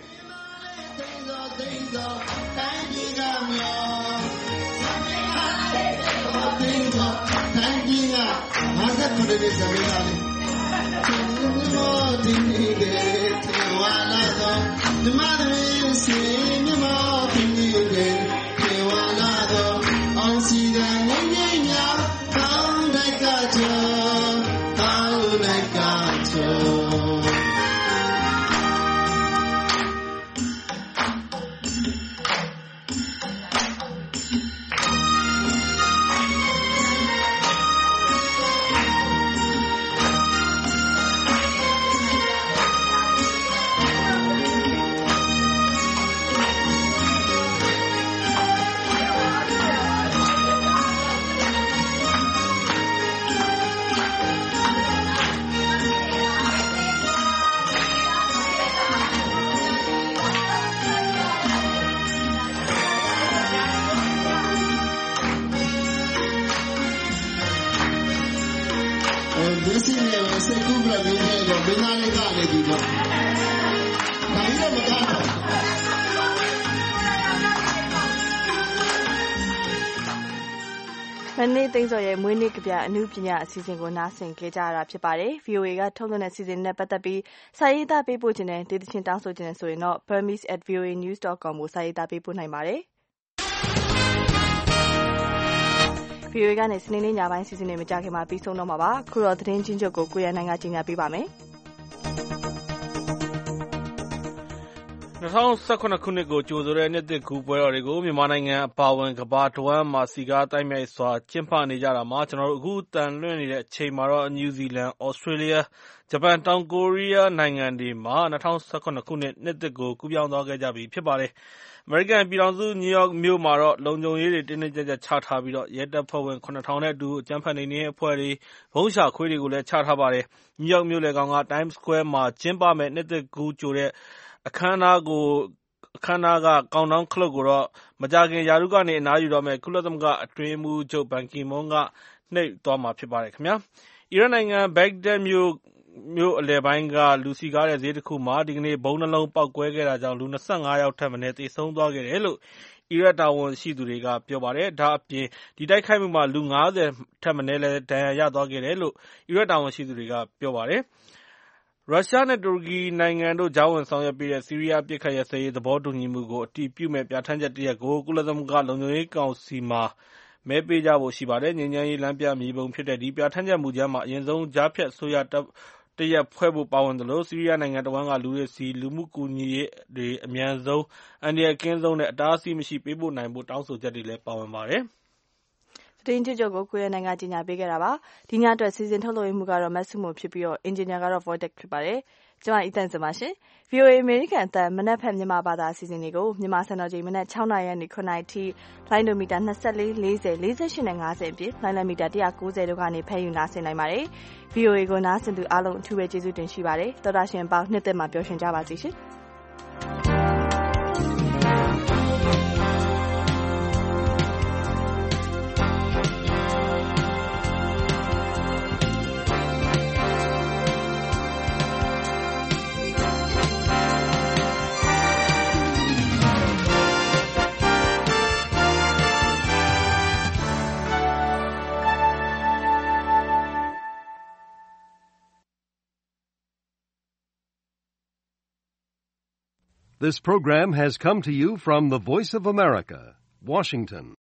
S2: မနေ့သိန်းစောရဲ့မွေးနေ့ကဗျာအနုပညာအစီအစဉ်ကိုနားဆင်ကြကြရတာဖြစ်ပါတယ်။ V O A ကထုတ်လွှင့်တဲ့အစီအစဉ်နဲ့ပတ်သက်ပြီးစာရေးသားပေးပို့ခြင်းနဲ့ဒေသချင်းတောင်းဆိုခြင်းနဲ့ဆိုရင်တော့ burmese at voa news dot com ကိုစာရေးသားပေးပို့နိုင်ပါတယ်။ V O A ကနေစနေနေ့ညပိုင်းစီစဉ်နေမကြခင်မှာပြီးဆုံးတော့မှာပါ။ခုတော့သတင်းချင်းချုပ်ကိုကိုရနိုင်ကကြီးညာပေးပါမယ်။
S3: ၂၀၁၇ ခုနှစ်ကိုကြိုဆိုတဲ့နှစ်သစ်ကူးပွဲတော်တွေကိုမြန်မာနိုင်ငံအပါအဝင်ကမ္ဘာတဝန်းမှာစည်ကားသိုက်မြိုက်စွာကျင်းပနေကြတာမှာကျွန်တော်တို့အခုအသံလွှင့်နေတဲ့အချိန်မှာတော့နယူးဇီလန်၊ဩစတြေးလျ၊ဂျပန်၊တောင်ကိုရီးယားနိုင်ငံတွေမှာ၂၀၁၇ ခုနှစ်နှစ်သစ်ကိုကူးပြောင်းသွားခဲ့ကြပြီဖြစ်ပါတယ်။အမေရိကန်ပြည်ထောင်စုနယူးယောက်မြို့မှာတော့လုံခြုံရေးတွေတင်းတင်းကျပ်ကျပ်ချထားပြီးရဲတပ်ဖွဲ့ဝင်ခုနှစ်ထောင်နဲ့အတူအကြမ်းဖက်နှိမ်နင်းရေးအဖွဲ့တွေ၊ဗုံးရှာခွေးတွေကိုလည်းချထားပါတယ်။နယူးယောက်မြို့လယ်ခေါင်က Times Square မှာကျင်းပမယ့်နှစ်သစ်ကူးကြိုတဲ့အခမ်းအနားကိုအခမ်းအနားက Countdown ခလုတ်ကိုတော့မကြာခင်ရာထူးကနေအနားယူတော့မယ့်ကုလသမဂ္ဂအတွင်းရေးမှူးချုပ်ဘန်ကီမွန်းကနှိပ်သွားမှာဖြစ်ပါတယ်။အီရတ်နိုင်ငံဘဂ္ဂဒက်မြို့မြို့အလယ်ပိုင်းကလူစည်ကားတဲ့ဈေးတခုမှာဒီကနေ့ဗုံးနှလုံးပေါက်ကွဲခဲ့တာကြောင့်လူ၂၅ယောက်ထက်မနည်းသေဆုံးသွားခဲ့တယ်လို့အီရတ်တာဝန်ရှိသူတွေကပြောပါတယ်။ဒါ့အပြင်ဒီတိုက်ခိုက်မှုမှာလူ၅၀ထက်မနည်းလည်းဒဏ်ရာရသွားခဲ့တယ်လို့အီရတ်တာဝန်ရှိသူတွေကပြောပါတယ်။ရုရှားနဲ့တူရကီနိုင်ငံတို့ကြားဝင်ဆောင်ရွက်ပေးတဲ့ဆီးရီးယားအပစ်အခတ်ရပ်စဲရေးသဘောတူညီမှုကိုအတည်ပြုမယ့်ပြဌာန်းချက်တရပ်ကိုကုလသမဂ္ဂလုံခြုံရေးကောင်စီမှာမဲပေးကြဖို့ရှိပါတယ်။ငြိမ်းချမ်းရေးလမ်းပြမြေပုံဖြစ်တဲ့ဒီပြဌာန်းချက်မူကြမ်းမှာအရင်ဆုံးကြားဖြတ်အစိုးရတရပ်ဖွဲ့ဖို့ပါဝင်သလိုဆီးရီးယားနိုင်ငံတဝန်းကလူတွေဆီလူမှုကူညီရေးတွေအမြန်ဆုံး၊အန္တရာယ်ကင်းဆုံးနဲ့အတားအဆီးမရှိပေးပို့နိုင်ဖို့တောင်းဆိုချက်တွေလည်းပါဝင်ပါတယ်။
S2: သတင်းချင်းချုပ်ကိုကိုရနိုင်ကကြီးညာပေးခဲ့တာပါ။ဒီညအတွက်စီစဉ်ထုတ်လွှင့်မှုကတော့မက်ဆုမိုဖြစ်ပြီးတော့အင်ဂျင်နီယာကတော့ Voitek ဖြစ်ပါတယ်။ကျမအီတန်စပါရှင် ဗီအိုအေ အမေရိကန်အသံမနက်ဖြန်မြန်မာဘာသာအစီအစဉ်တွေကိုမြန်မာစံတော်ချိန်မနက်၆နာရီကနေ၇နာရီထိလိုင်းဒိုမီတာ၂၄ ၄၀ ၄၈နဲ့၅၀အပြင်လိုင်းလမီတာ၁၉၀တို့ကနေဖမ်းယူနားဆင်နိုင်ပါတယ်။ ဗီအိုအေကိုနားဆင်သူအားလုံးအထူးပဲကျေးဇူးတင်ရှိပါတယ်။သောတာရှင်ပေါင်းနှစ်သက်မှာပျော်ရွှင်ကြပါစေရှင်။
S7: This program has come to you from the Voice of America, Washington.